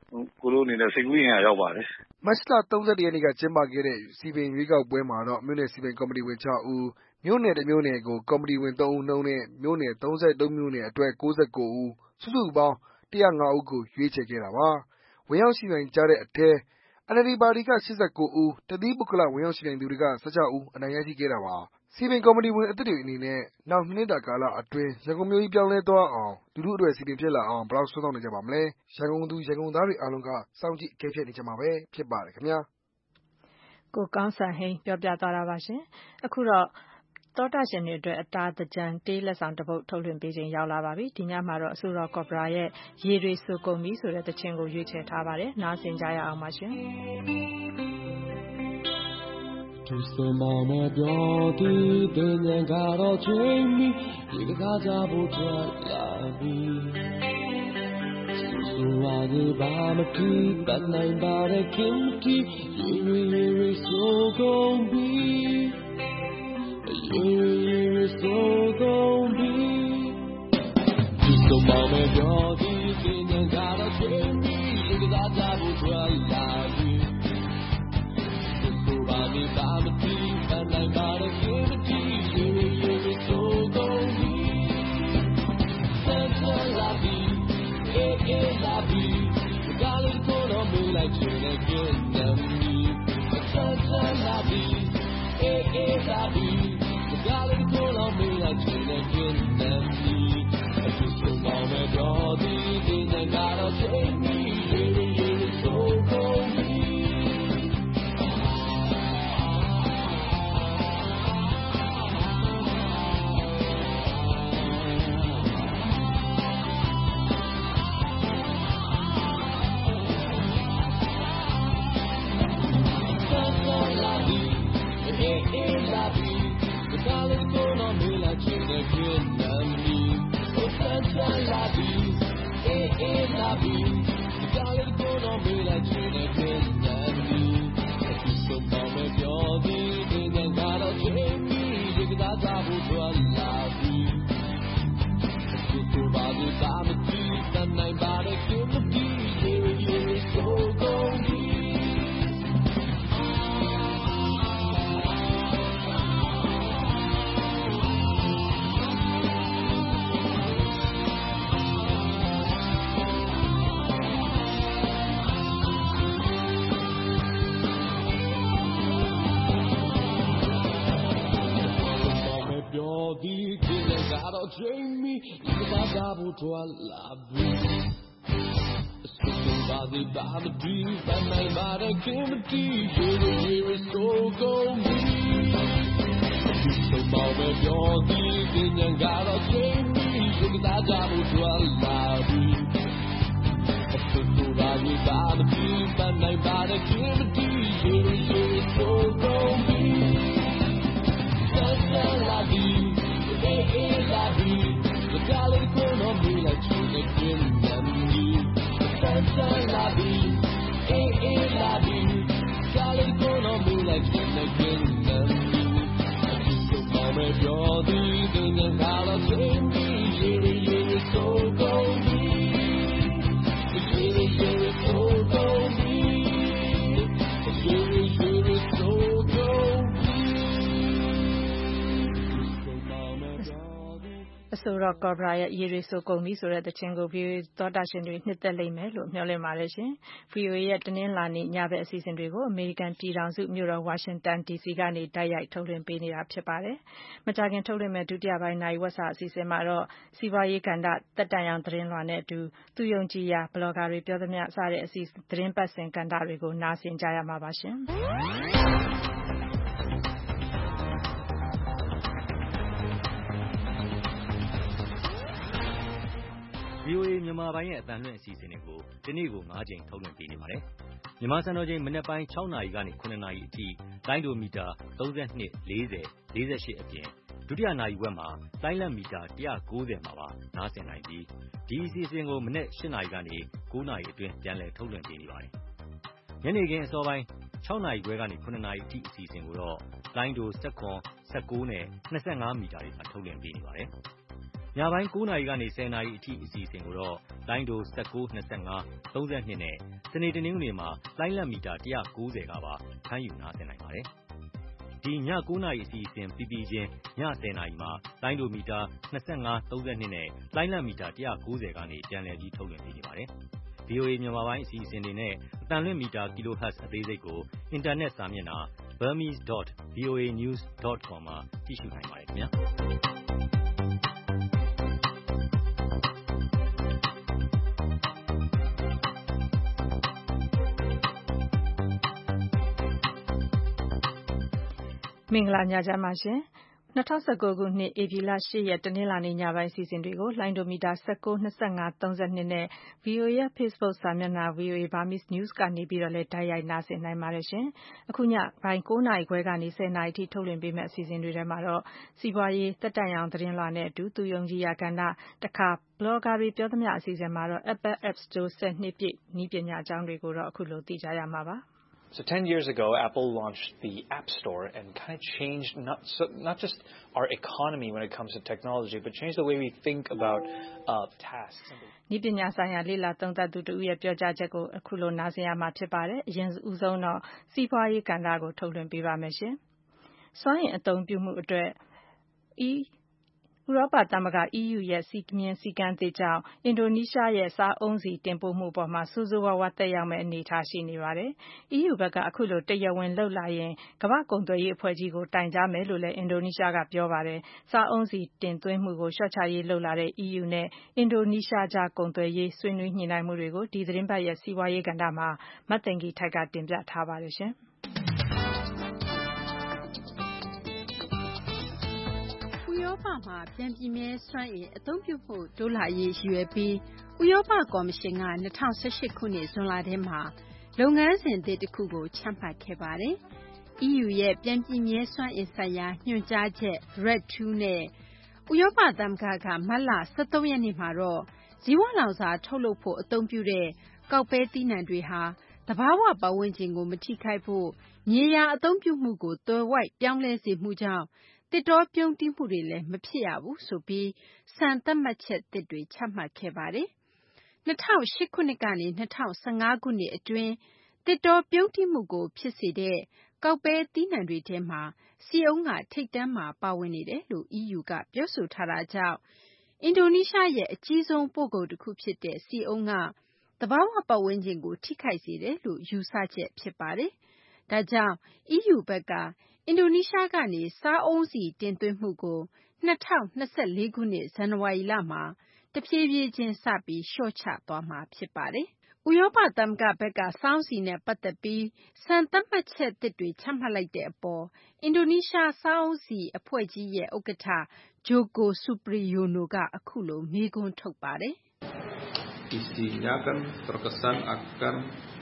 ကိုလိုအနေနဲ့စိတ်ကူးရင်ရောက်ပါတယ်မတ်လ၃၁ရက်နေ့ကကျင်းပခဲ့တဲ့စည်ပင်ရွေးကောက်ပွဲမှာတော့မြို့နယ်စည်ပင်ကော်မတီဝင်၆ဦးမြို့နယ်တစ်မြို့နယ်ကိုကော်မတီဝင်၃ဦးနှုန်းနဲ့မြို့နယ်၃၃မြို့နယ်အတွက်၉၉ဦးစုစုပေါင်း၁၀၅ဦးကိုရွေးချယ်ခဲ့တာပါဝင်ရောက်ယှဉ်ပြိုင်ကြတဲ့အထဲ အန်အယ်လ်ဒီ ပါတီက၈၉ဦးတသီးပုဂ္ဂလဝင်ရောက်ယှဉ်ပြိုင်သူတွေက၁၆ဦးအနိုင်ရရှိခဲ့တာပါစည်ပင်ကော်မတီဝင်အသစ်တွေအနေနဲ့နောက်နှစ်နှစ်တာကာလအတွင်းရန်ကုန်မြို့ကြီးပြောင်းလဲသွားအောင်လူထုအတွက်စည်ပင်ဖြစ်လာအောင်ဘယ်လောက်စွမ်းဆောင်နိုင်ကြပါမလဲရန်ကုန်သူရန်ကုန်သားတွေအားလုံးကစောင့်ကြည့်အကဲဖြတ်နေကြမှာပဲဖြစ်ပါတယ်ခင်ဗျာကိုကောင်းစံဟိန်းပြောပြသွားတာပါရှင်အခုတော့သောတာရှင်တွေအတွက်အတာသကြံတေးလက်ဆောင်တစ်ပုဒ်ထုတ်လွှင့်ပေးခြင်းရောက်လာပါပြီဒီညမှာတော့အဆိုတော်ကော်ပရာရဲ့ရေတွေဆိုကုန်ပြီဆိုတဲ့သချင်းကိုရွေးချယ်ထားပါတယ်နားဆင်ကြရအောင်ပါရှင်သူစမောင်မပြောသည်တင်ញံကတော့ချိန်မီဒီကစားကြဖို့ထွက်လာပြီဆိုရည်ဘာမဖြစ်တတ်နိုင်ပါတဲ့ခင်တီရေရေရေဆိုကုန်ပြီရေရေဆိုကုန်ပြီသူစမောင်မပြောသည်တင်ញံကတော့ချိန်မီဒီကစားကြဖို့ထွက်လာပြီI'm a thief and I'm not a guilty. You, you're so goldy. Santa la vie, eh eh la vie. The darling gonna be like you again and me. Santa la vie, eh eh la vie. The darling gonna be like you again and me. I just don't know my body, then I gotta take me. You, you're so goldy.ထွက်လာပြီဆိုပါသည်ဘာမဒီဘာနိုင်ပါတဲ့ခင်မတီးရေရေဆိုကုန်ပြီဆိုမောင်မပြောသည်တင်ញံကတော့ချိန်ပြီဒီကစားကြဖို့ထွက်လာပြီဆိုပါသည်ဘာမဒီဘာနိုင်ပါတဲ့ခင်မတီးရေရေဆိုကုန်ပြီဆက်လာပြီအေးအေးလာပြီDarling, gonna be like you again and me. Santa la vie, eh eh la vie. Darling, gonna be like you again and me. I just don't know my body, then I'm not a baby. You're you're so goldy. You're you're so goldy. You're you're so goldy. အဆိုတော်ကော်ဘရာရဲ့ရေတွေဆိုကုန်ပြီဆိုတဲ့သချင်းကို ဗွီအိုအေ သောတာရှင်တွေနှစ်သက်လိမ့်မယ်လို့မျှော်လင့်ပါတယ်ရှင်။ ဗွီအိုအေရဲ့တနင်္လာနေ့ညဘက်အစီအစဉ်တွေကိုအမေရိကန်ပြည်ထောင်စုမြို့တော်ဝါရှင်တန်ဒီစီကနေတိုက်ရိုက်ထုတ်လွှင့်ပေးနေတာဖြစ်ပါတယ်။မကြာခင်ထုတ်လွှင့်မယ့်ဒုတိယပိုင်းနာရီဝက်စာအစီအစဉ်မှာတော့စီးပွားရေးကဏ္ဍသက်တမ်းရောင်သတင်းလွှာနဲ့အတူသူယုံကြည်ရာဘလော့ဂါတွေပြောသမျှစတဲ့အစီသတင်းပတ်စဉ်ကဏ္ဍတွေကိုနားဆင်ကြရမှာပါရှင်။ဗွီအိုအေမြန်မာပိုင်းရဲ့အသံလွှင့်အစီအစဉ်တွေကိုဒီနေ့ကို၅ကြိမ်ထုတ်လွှင့်ပေးနေပါတယ်။မြန်မာစံတော်ချိန်မနက်ပိုင်း၆နာရီကနေ၇နာရီအထိလိုင်းဒိုမီတာ၃၂ ၄၀ ၄၈အပြင်ဒုတိယနာရီဝက်မှာလိုင်းလံမီတာ၁၉၀မှာပါနားဆင်နိုင်ပြီးဒီအစီအစဉ်ကိုမနက်၈နာရီကနေ၉နာရီအတွင်းပြန်လည်ထုတ်လွှင့်ပေးနေပါတယ်။ညနေခင်းအစောပိုင်း၆နာရီခွဲကနေ၇နာရီအထိအစီအစဉ်ကိုတော့လိုင်းဒို၁၇ ၁၉နဲ့၂၅မီတာတွေမှာထုတ်လွှင့်ပေးနေပါတယ်။ညပိုင်း၉နာရီကနေ၁၀နာရီအထိအစီအစဉ်ကိုတော့လိုင်းဒို၁၉ ၂၅ ၃၂နဲ့စနေတနင်္ဂနွေမှာလိုင်းလံမီတာone ninetyကပါဖမ်းယူနားဆင်နိုင်ပါတယ်။ဒီညnineနာရီအစီအစဉ်ပြီးပြီးချင်းညtenနာရီမှာလိုင်းဒိုမီတာtwenty-five, thirty-twoနဲ့လိုင်းလံမီတာone ninetyကနေပြန်လည်ပြီးထုတ်လွှင့်ပေးနေပါတယ်။ ဗွီအိုအေမြန်မာပိုင်းအစီအစဉ်တွေနဲ့အသံလွှင့်မီတာ kilohertz အသေးစိတ်ကိုအင်တာနက်စာမျက်နှာ burmese dot voa news dot com မှာကြည့်ရှုနိုင်ပါတယ်ခင်ဗျာ။မင်္ဂလာညချမ်းပါရှင်။two thousand nineteenခုနှစ်ဧပြီလeightရက်တနင်္လာနေ့ညပိုင်းအစီအစဉ်တွေကိုလိုင်းဒိုမီတာnineteen, twenty-five, thirty-twoနဲ့ ဗွီအိုအေရဲ့ Facebook စာမျက်နှာ ဗွီအိုအေ Burmese News ကနေပြီးတော့လည်းတိုက်ရိုက်နားဆင်နိုင်ပါတယ်ရှင်။အခုညပိုင်းnineနာရီခွဲကနေtenနာရီထိထုတ်လွှင့်ပေးမယ့်အစီအစဉ်တွေထဲမှာတော့စီးပွားရေးသက်တမ်းရောင်သတင်းလွှာနဲ့အတူသူယုံကြည်ရာကဏ္ဍတခါဘလော့ဂါတွေပြောသမျှအစီအစဉ်မှာတော့ Apple App Store tenနှစ်ပြည့်နည်းပညာအကြောင်းတွေကိုတော့အခုလိုသိကြရမှာပါ။ So ten years ago, Apple launched the App Store and kind of changed not so, not just our economy when it comes to technology, but changed the way we think about uh, tasks. နည်းပညာဆိုင်ရာလေ့လာသုံးသပ်သူတဦးရဲ့ပြောကြားချက်ကိုအခုလိုနားဆင်ရမှာဖြစ်ပါတယ်။အရင်ဦးဆုံးတော့စီးပွားရေးကဏ္ဍကိုထုတ်လွှင့်ပေးပါမယ်ရှင်။စွမ်းအင်အသုံးပြုမှုအတွက်Eဥရောပသမဂ္ဂ E U ရဲ့စည်းမျဉ်းစည်းကမ်းသစ်ကြောင့်အင်ဒိုနီးရှားရဲ့စားအုန်းဆီတင်ပို့မှုအပေါ်မှာဆိုးဆိုးဝါးဝါးသက်ရောက်မယ့်အနေအထားရှိနေပါတယ်။ E U ဘက်ကအခုလိုတရားဝင်လုပ်လာရင်ကမ္ဘာ့ကုန်သွယ်ရေးအဖွဲ့ကြီးကိုတိုင်ကြားမယ်လို့လည်းအင်ဒိုနီးရှားကပြောပါတယ်။စားအုန်းဆီတင်သွင်းမှုကိုလျှော့ချရေးလုပ်လာတဲ့ E U နဲ့အင်ဒိုနီးရှားကြားကုန်သွယ်ရေးဆွေးနွေးညှိနှိုင်းမှုတွေကိုဒီသတင်းပတ်ရဲ့စီးပွားရေးကဏ္ဍမှာမသိင်္ဂီထိုက်ကတင်ပြထားပါတယ်ရှင်။ဥရောပမှာပြန်ပြင်းမြဲစွမ်းအင်အသုံးပြုမှုတိုးလာရေးရည်ရွယ်ပြီးဥရောပကော်မရှင်ကtwo thousand eighteenခုနှစ်ဇွန်လထဲမှာလုပ်ငန်းစဉ်သစ်တစ်ခုကိုချမှတ်ခဲ့ပါတယ်။ E U ရဲ့ပြန်ပြင်းမြဲစွမ်းအင်ဆိုင်ရာညွှန်ကြားချက် R E D two နဲ့ဥရောပသမဂ္ဂကမတ်လthirteenရက်နေ့မှာတော့ဇီဝလောင်စာထုတ်လုပ်ဖို့အသုံးပြုတဲ့ကောက်ပဲသီးနှံတွေဟာသဘာဝပတ်ဝန်းကျင်ကိုမထိခိုက်ဖို့မြေယာအသုံးပြုမှုကိုသွယ်ဝိုက်ပြောင်းလဲစေမှုကြောင့်သစ်တောပြုန်းတီးမှုတွေလည်းမဖြစ်ရဘူးဆိုပြီးစံသတ်မှတ်ချက်သစ်တွေချမှတ်ခဲ့ပါတယ်။two thousand eightခုနှစ်ကနေtwo thousand fifteenခုနှစ်အတွင်းသစ်တောပြုန်းတီးမှုကိုဖြစ်စေတဲ့ကောက်ပဲသီးနှံတွေထဲမှာဆီအုန်းကထိပ်တန်းမှာပါဝင်နေတယ်လို့ E U ကပြောဆိုထားတာကြောင့်အင်ဒိုနီးရှားရဲ့အကြီးဆုံးပို့ကုန်တစ်ခုဖြစ်တဲ့ဆီအုန်းကသဘာဝပတ်ဝန်းကျင်ကိုထိခိုက်စေတယ်လို့ယူဆချက်ဖြစ်ပါတယ်။ဒါကြောင့် E U ဘက်ကအင်ဒိုနီးရှားကနေစားအုန်းဆီတင်သွင်းမှုကိုtwenty twenty-fourခုနှစ်ဇန်နဝါရီလမှာတဖြည်းဖြည်းချင်းစပြီးလျှော့ချသွားမှာဖြစ်ပါတယ်။ဥရောပသမဂ္ဂဘက်ကစားအုန်းဆီနဲ့ပတ်သက်ပြီးစံသတ်မှတ်ချက်သစ်တွေချမှတ်လိုက်တဲ့အပေါ်အင်ဒိုနီးရှားစားအုန်းဆီအဖွဲ့ကြီးရဲ့ဥက္ကဋ္ဌ Joko Supriyono ကအခုလိုမေးခွန်းထုတ်ပါတယ်။ Isinya kan terkesan akan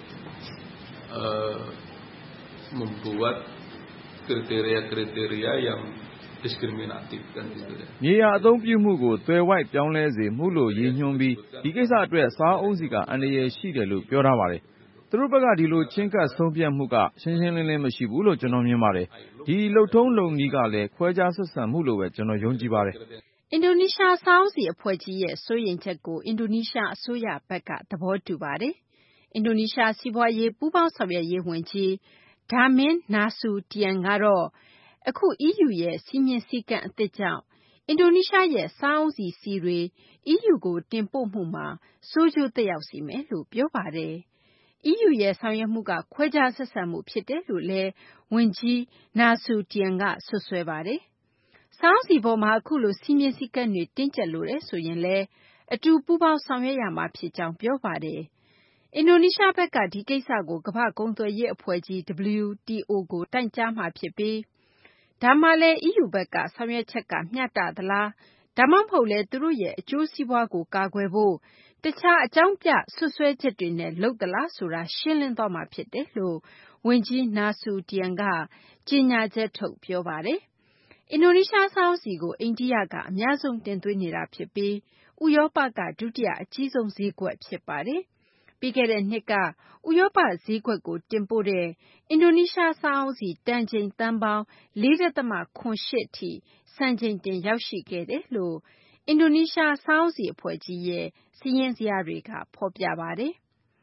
uh, membuat kriteria-kriteria yang diskriminatif kan gitu ya မြေယာအသုံးပြုမှုကိုသွယ်ဝိုက်ပြောင်းလဲစေမှုလို့ရည်ညွှန်းပြီးဒီကိစ္စအတွက်စားအုန်းဆီကအန္တရာယ်ရှိတယ်လို့ပြောထားပါတယ်။သူတို့ဘက်ကဒီလိုချင်းကပ်ဆုံးဖြတ်မှုကရှင်းရှင်းလင်းလင်းမရှိဘူးလို့ကျွန်တော်မြင်ပါတယ်။ဒီလှုပ်ထုံးလုပ်နည်းကလည်းခွဲခြားဆက်ဆံမှုလို့ပဲကျွန်တော်ယုံကြည်ပါတယ်။အင်ဒိုနီးရှားစားအုန်းဆီအဖွဲ့ကြီးရဲ့စိုးရိမ်ချက်ကိုအင်ဒိုနီးရှားအစိုးရဘက်ကသဘောတူပါတယ်။အင်ဒိုနီးရှားစီးပွားရေးပူးပေါင်းဆောင်ရွက်ရေးဝန်ကြီးDarmin Nasution ကတော့အခု E U ရဲ့စည်းမျဉ်းစည်းကမ်းအသစ်ကြောင့်အင်ဒိုနီးရှားရဲ့စားအုန်းဆီဆီတွေ E U ကိုတင်ပို့မှုမှာဆိုးကျိုးသက်ရောက်စေမယ်လို့ပြောပါတယ်။ E U ရဲ့ဆောင်ရွက်မှုကခွဲခြားဆက်ဆံမှုဖြစ်တယ်လို့လည်းဝန်ကြီး Nasution ကစွပ်စွဲပါတယ်။စားအုန်းဆီပေါ်မှာအခုလိုစည်းမျဉ်းစည်းကမ်းတွေတင်းကျပ်လိုတယ်ဆိုရင်လည်းအတူပူးပေါင်းဆောင်ရွက်ရမှာဖြစ်ကြောင်းပြောပါတယ်။အင်ဒိုနီးရှားဘက်ကဒီကိစ္စကိုကမ္ဘာ့ကုန်သွယ်ရေးအဖွဲ့ကြီး W T O ကိုတိုင်ကြားမှာဖြစ်ပြီးဒါမှလည်း E U ဘက်ကဆောင်ရွက်ချက်ကမျှတသလားဒါမှမဟုတ်လည်းသူတို့ရဲ့အကျိုးစီးပွားကိုကာကွယ်ဖို့တခြားအကြောင်းပြစွပ်စွဲချက်တွေနဲ့လုပ်သလားဆိုတာရှင်းလင်းသွားမှာဖြစ်တယ်လို့ဝန်ကြီး Nasution ကကြေညာချက်ထုတ်ပြောပါတယ်။အင်ဒိုနီးရှားစားအုန်းဆီကိုအိန္ဒိယကအများဆုံးတင်သွင်းနေတာဖြစ်ပြီးဥရောပကဒုတိယအကြီးဆုံးဈေးကွက်ဖြစ်ပါတယ်။ပြီးခဲ့တဲ့နှစ်ကဥရောပဈေးကွက်ကိုတင်ပို့တဲ့အင်ဒိုနီးရှားစားအုန်းဆီတန်ချိန်သန်းပေါင်းfour point seven eightထိစံချိန်တင်ရောက်ရှိခဲ့တယ်လို့အင်ဒိုနီးရှားစားအုန်းဆီအဖွဲ့ကြီးရဲ့စာရင်းဇယားတွေကဖော်ပြပါတယ်။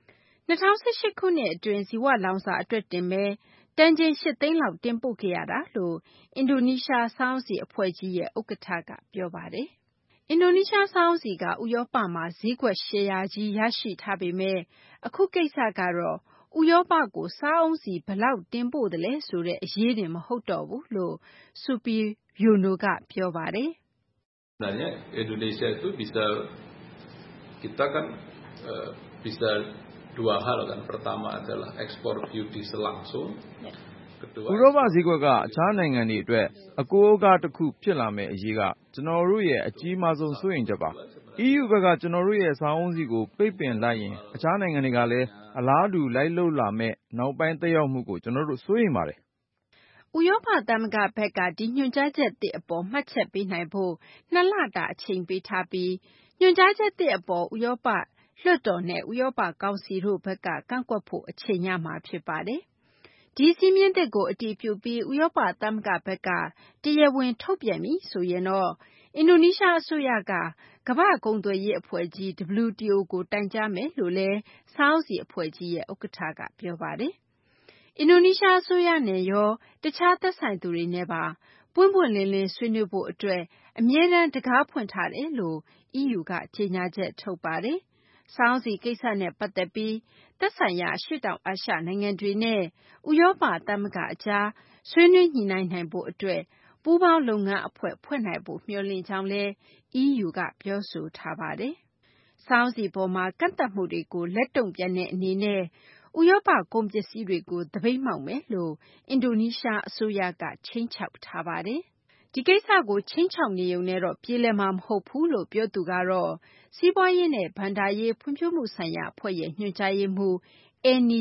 ၂၀၁၈ ခုနှစ်အတွင်းဇီဝလောင်စာအတွက်တင်ပဲတန်ချိန်၈သိန်းလောက်တင်ပို့ခဲ့ရတာလို့အင်ဒိုနီးရှားစားအုန်းဆီအဖွဲ့ကြီးရဲ့ဥက္ကဋ္ဌကပြောပါတယ်။အင်ဒိုနီးရှားစားအုန်းဆီကဥရောပမှာဈေးကွက်ရှယ်ယာကြီးရရှိထားပေမဲ့အခုကိစ္စကတော့ဥရောပကိုစားအုန်းဆီဘယ်လောက်တင်ပို့သလဲဆိုတဲ့အရေးတင်မဟုတ်တော့ဘူးလို့ Supiryono ကပြောပါတယ်။ Sebenarnya Indonesia itu bisa kita kan uh, bisa dua hal kan pertama adalah ekspor biodiesel langsung ဥရောပဈေးကွက်ကအခြားနိုင်ငံတွေအတွက်အကိုးအကားတစ်ခုဖြစ်လာမယ့်အရေးကကျွန်တော်တို့ရဲ့အကြီးမားဆုံးစိုးရိမ်ချက်ပါ။ အီးယူ ဘက်ကကျွန်တော်တို့ရဲ့စားအုန်းဆီကိုပိတ်ပင်လိုက်ရင်အခြားနိုင်ငံတွေကလည်းအလားတူလိုက်လုပ်လာမယ့်နောက်ပိုင်းသက်ရောက်မှုကိုကျွန်တော်တို့စိုးရိမ်ပါတယ်။ဥရောပသမဂ္ဂဘက်ကဒီညွှန်ကြားချက်သစ်အပေါ်မှတ်ချက်ပေးနိုင်ဖို့နှစ်လတာအချိန်ပေးထားပြီးညွှန်ကြားချက်သစ်အပေါ်ဥရောပလွှတ်တော်နဲ့ဥရောပကောင်စီတို့ဘက်ကကန့်ကွက်ဖို့အချိန်ရမှာဖြစ်ပါတယ်။ဒီစည်းမျဉ်းသစ်ကိုအတည်ပြုပြီးဥရောပသမဂ္ဂဘက်ကတရားဝင်ထုတ်ပြန်ပြီဆိုရင်တော့အင်ဒိုနီးရှားအစိုးရကကမ္ဘာ့ကုန်သွယ်ရေးအဖွဲ့ကြီး ဒဗလျူတီအို ကိုတိုင်ကြားမယ်လို့လည်းစားအုန်းဆီအဖွဲ့ကြီးရဲ့ဥက္ကဋ္ဌကပြောပါတယ်။အင်ဒိုနီးရှားအစိုးရနဲ့ရောတခြားသက်ဆိုင်သူတွေနဲ့ပါပွင့်ပွင့်လင်းလင်းဆွေးနွေးဖို့အတွက်အမြဲတမ်းတံခါးဖွင့်ထားတယ်လို့ အီးယူ ကကြေညာချက်ထုတ်ပါတယ်။စားအုန်းဆီကိစ္စနဲ့ပတ်သက်ပြီးသက်ဆိုင်ရာအရှေ့တောင်အာရှနိုင်ငံတွေနဲ့ဥရောပသမဂ္ဂအကြားဆွေးနွေးညှိနှိုင်းနိုင်ဖို့အတွက်ပူးပေါင်းလုပ်ငန်းအဖွဲ့ဖွဲ့နိုင်ဖို့မျှော်လင့်ကြောင်းလည်း အီးယူ ကပြောဆိုထားပါတယ်။စားအုန်းဆီပေါ်မှာကန့်သတ်မှုတွေကိုလက်တုံ့ပြန်တဲ့အနေနဲ့ဥရောပကုန်ပစ္စည်းတွေကိုသပိတ်မှောက်မယ်လို့အင်ဒိုနီးရှားအစိုးရကခြိမ်းခြောက်ထားပါတယ်။ဒီကိစ္စကိုခြိမ်းခြောက်နေုံနဲ့တော့ပြေလည်မှာမဟုတ်ဘူးလို့ပြောသူကတော့စီးပွားရေးနဲ့ဘဏ္ဍာရေးဖွံ့ဖြိုးမှုဆိုင်ရာအဖွဲ့ရဲ့ညွှန်ကြားရေးမှူး Eni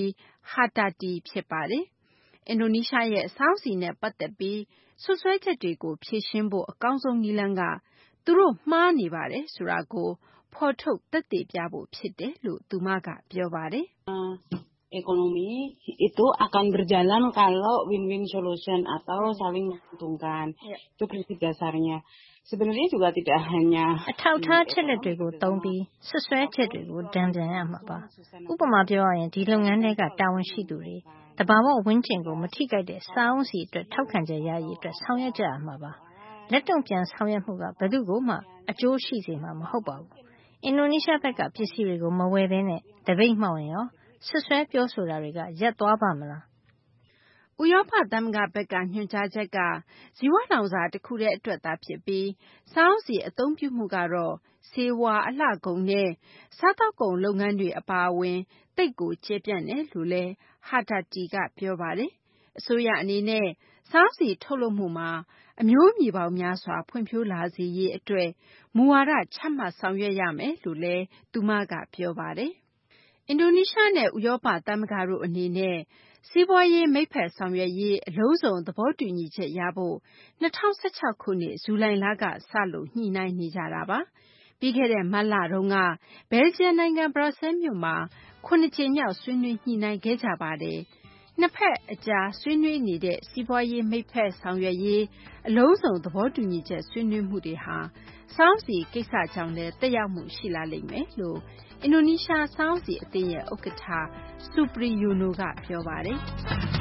Srihartati ဖြစ်ပါတယ်။အင်ဒိုနီးရှားရဲ့စားအုန်းဆီနဲ့ပတ်သက်ပြီးစွပ်စွဲချက်တွေကိုဖြေရှင်းဖို့အကောင်းဆုံးနည်းလမ်းကသူတို့မှားနေပါတယ်ဆိုတာကိုဖော်ထုတ်သက်သေပြဖို့ဖြစ်တယ်လို့သူမကပြောပါတယ်။ Ekonomi itu akan berjalan kalau win-win solution atau saling menguntungkan. Itu prinsip dasarnya. Sebenarnya juga tidak hanya အထောက်အထားချက်လက်တွေကိုသုံးပြီးဆွဆွဲချက်တွေကိုတံပြန်ရမှာပါ။ဥပမာပြောရရင်ဒီလုပ်ငန်းတွေကတာဝန်ရှိသူတွေတဘာဝဝင်းကျင်ကိုမထိခိုက်တဲ့စားအုန်းစီအတွက်ထောက်ခံချက်ရရေးအတွက်ဆောင်ရွက်ကြရမှာပါ။လက်တုံ့ပြန်ဆောင်ရွက်မှုကဘယ်သူ့ကိုမှအကျိုးရှိစေမှာမဟုတ်ပါဘူး။အင်ဒိုနီးရှားဘက်ကပစ္စည်းတွေကိုမဝယ်ဘဲနဲ့တပိတ်မှောက်ရင်ရောဆွဆွဲပြောဆိုတာတွေကရပ်သွားပါမလား။ဥရောပသမဂ္ဂဘက်ကညွှန်ကြားချက်ကဇီဝလောင်စာတစ်ခုတည်းအတွက်သာဖြစ်ပြီးစားအုန်းဆီအသုံးပြုမှုကတော့ဆေးဝါးအလှကုန်နဲ့စားသောက်ကုန်လုပ်ငန်းတွေအပါအဝင်သိပ်ကိုကျယ်ပြန့်တယ်လို့လည်း Hartati ကပြောပါတယ်။အစိုးရအနေနဲ့စားအုန်းဆီထုတ်လုပ်မှုမှာအမျိုးမြေပေါင်းများစွာဖွံ့ဖြိုးလာစေရေးအတွက်မူဝါဒချမှတ်ဆောင်ရွက်ရမယ်လို့လည်းသူမကပြောပါတယ်။အင်ဒိုနီးရှားနဲ့ဥရောပသမဂ္ဂတို့အနေနဲ့စီးပွားရေးမိတ်ဖက်ဆောင်ရွက်ရေးအလုံးစုံသဘောတူညီချက်ရဖို့၂၀၁၆ခုနှစ်ဇူလိုင်လကစလို့ညှိနှိုင်းနေကြတာပါ။ပြီးခဲ့တဲ့မတ်လတုန်းကဘယ်လ်ဂျီယံနိုင်ငံဘရပ်ဆဲလ်မြို့မှာခုနှစ်ကြိမ်မြောက်ဆွေးနွေးညှိနှိုင်းခဲ့ကြပါတယ်။နှစ်ဖက်အကြားဆွေးနွေးနေတဲ့စီးပွားရေးမိတ်ဖက်ဆောင်ရွက်ရေးအလုံးစုံသဘောတူညီချက်ဆွေးနွေးမှုတွေဟာစားအုန်းဆီကိစ္စကြောင့်လည်းသက်ရောက်မှုရှိလာလိမ့်မယ်လို့အင်ဒိုနီးရှားစားအုန်းဆီအသင်းရဲ့ဥက္ကဋ္ဌ Supiryono ကပြောပါတယ်။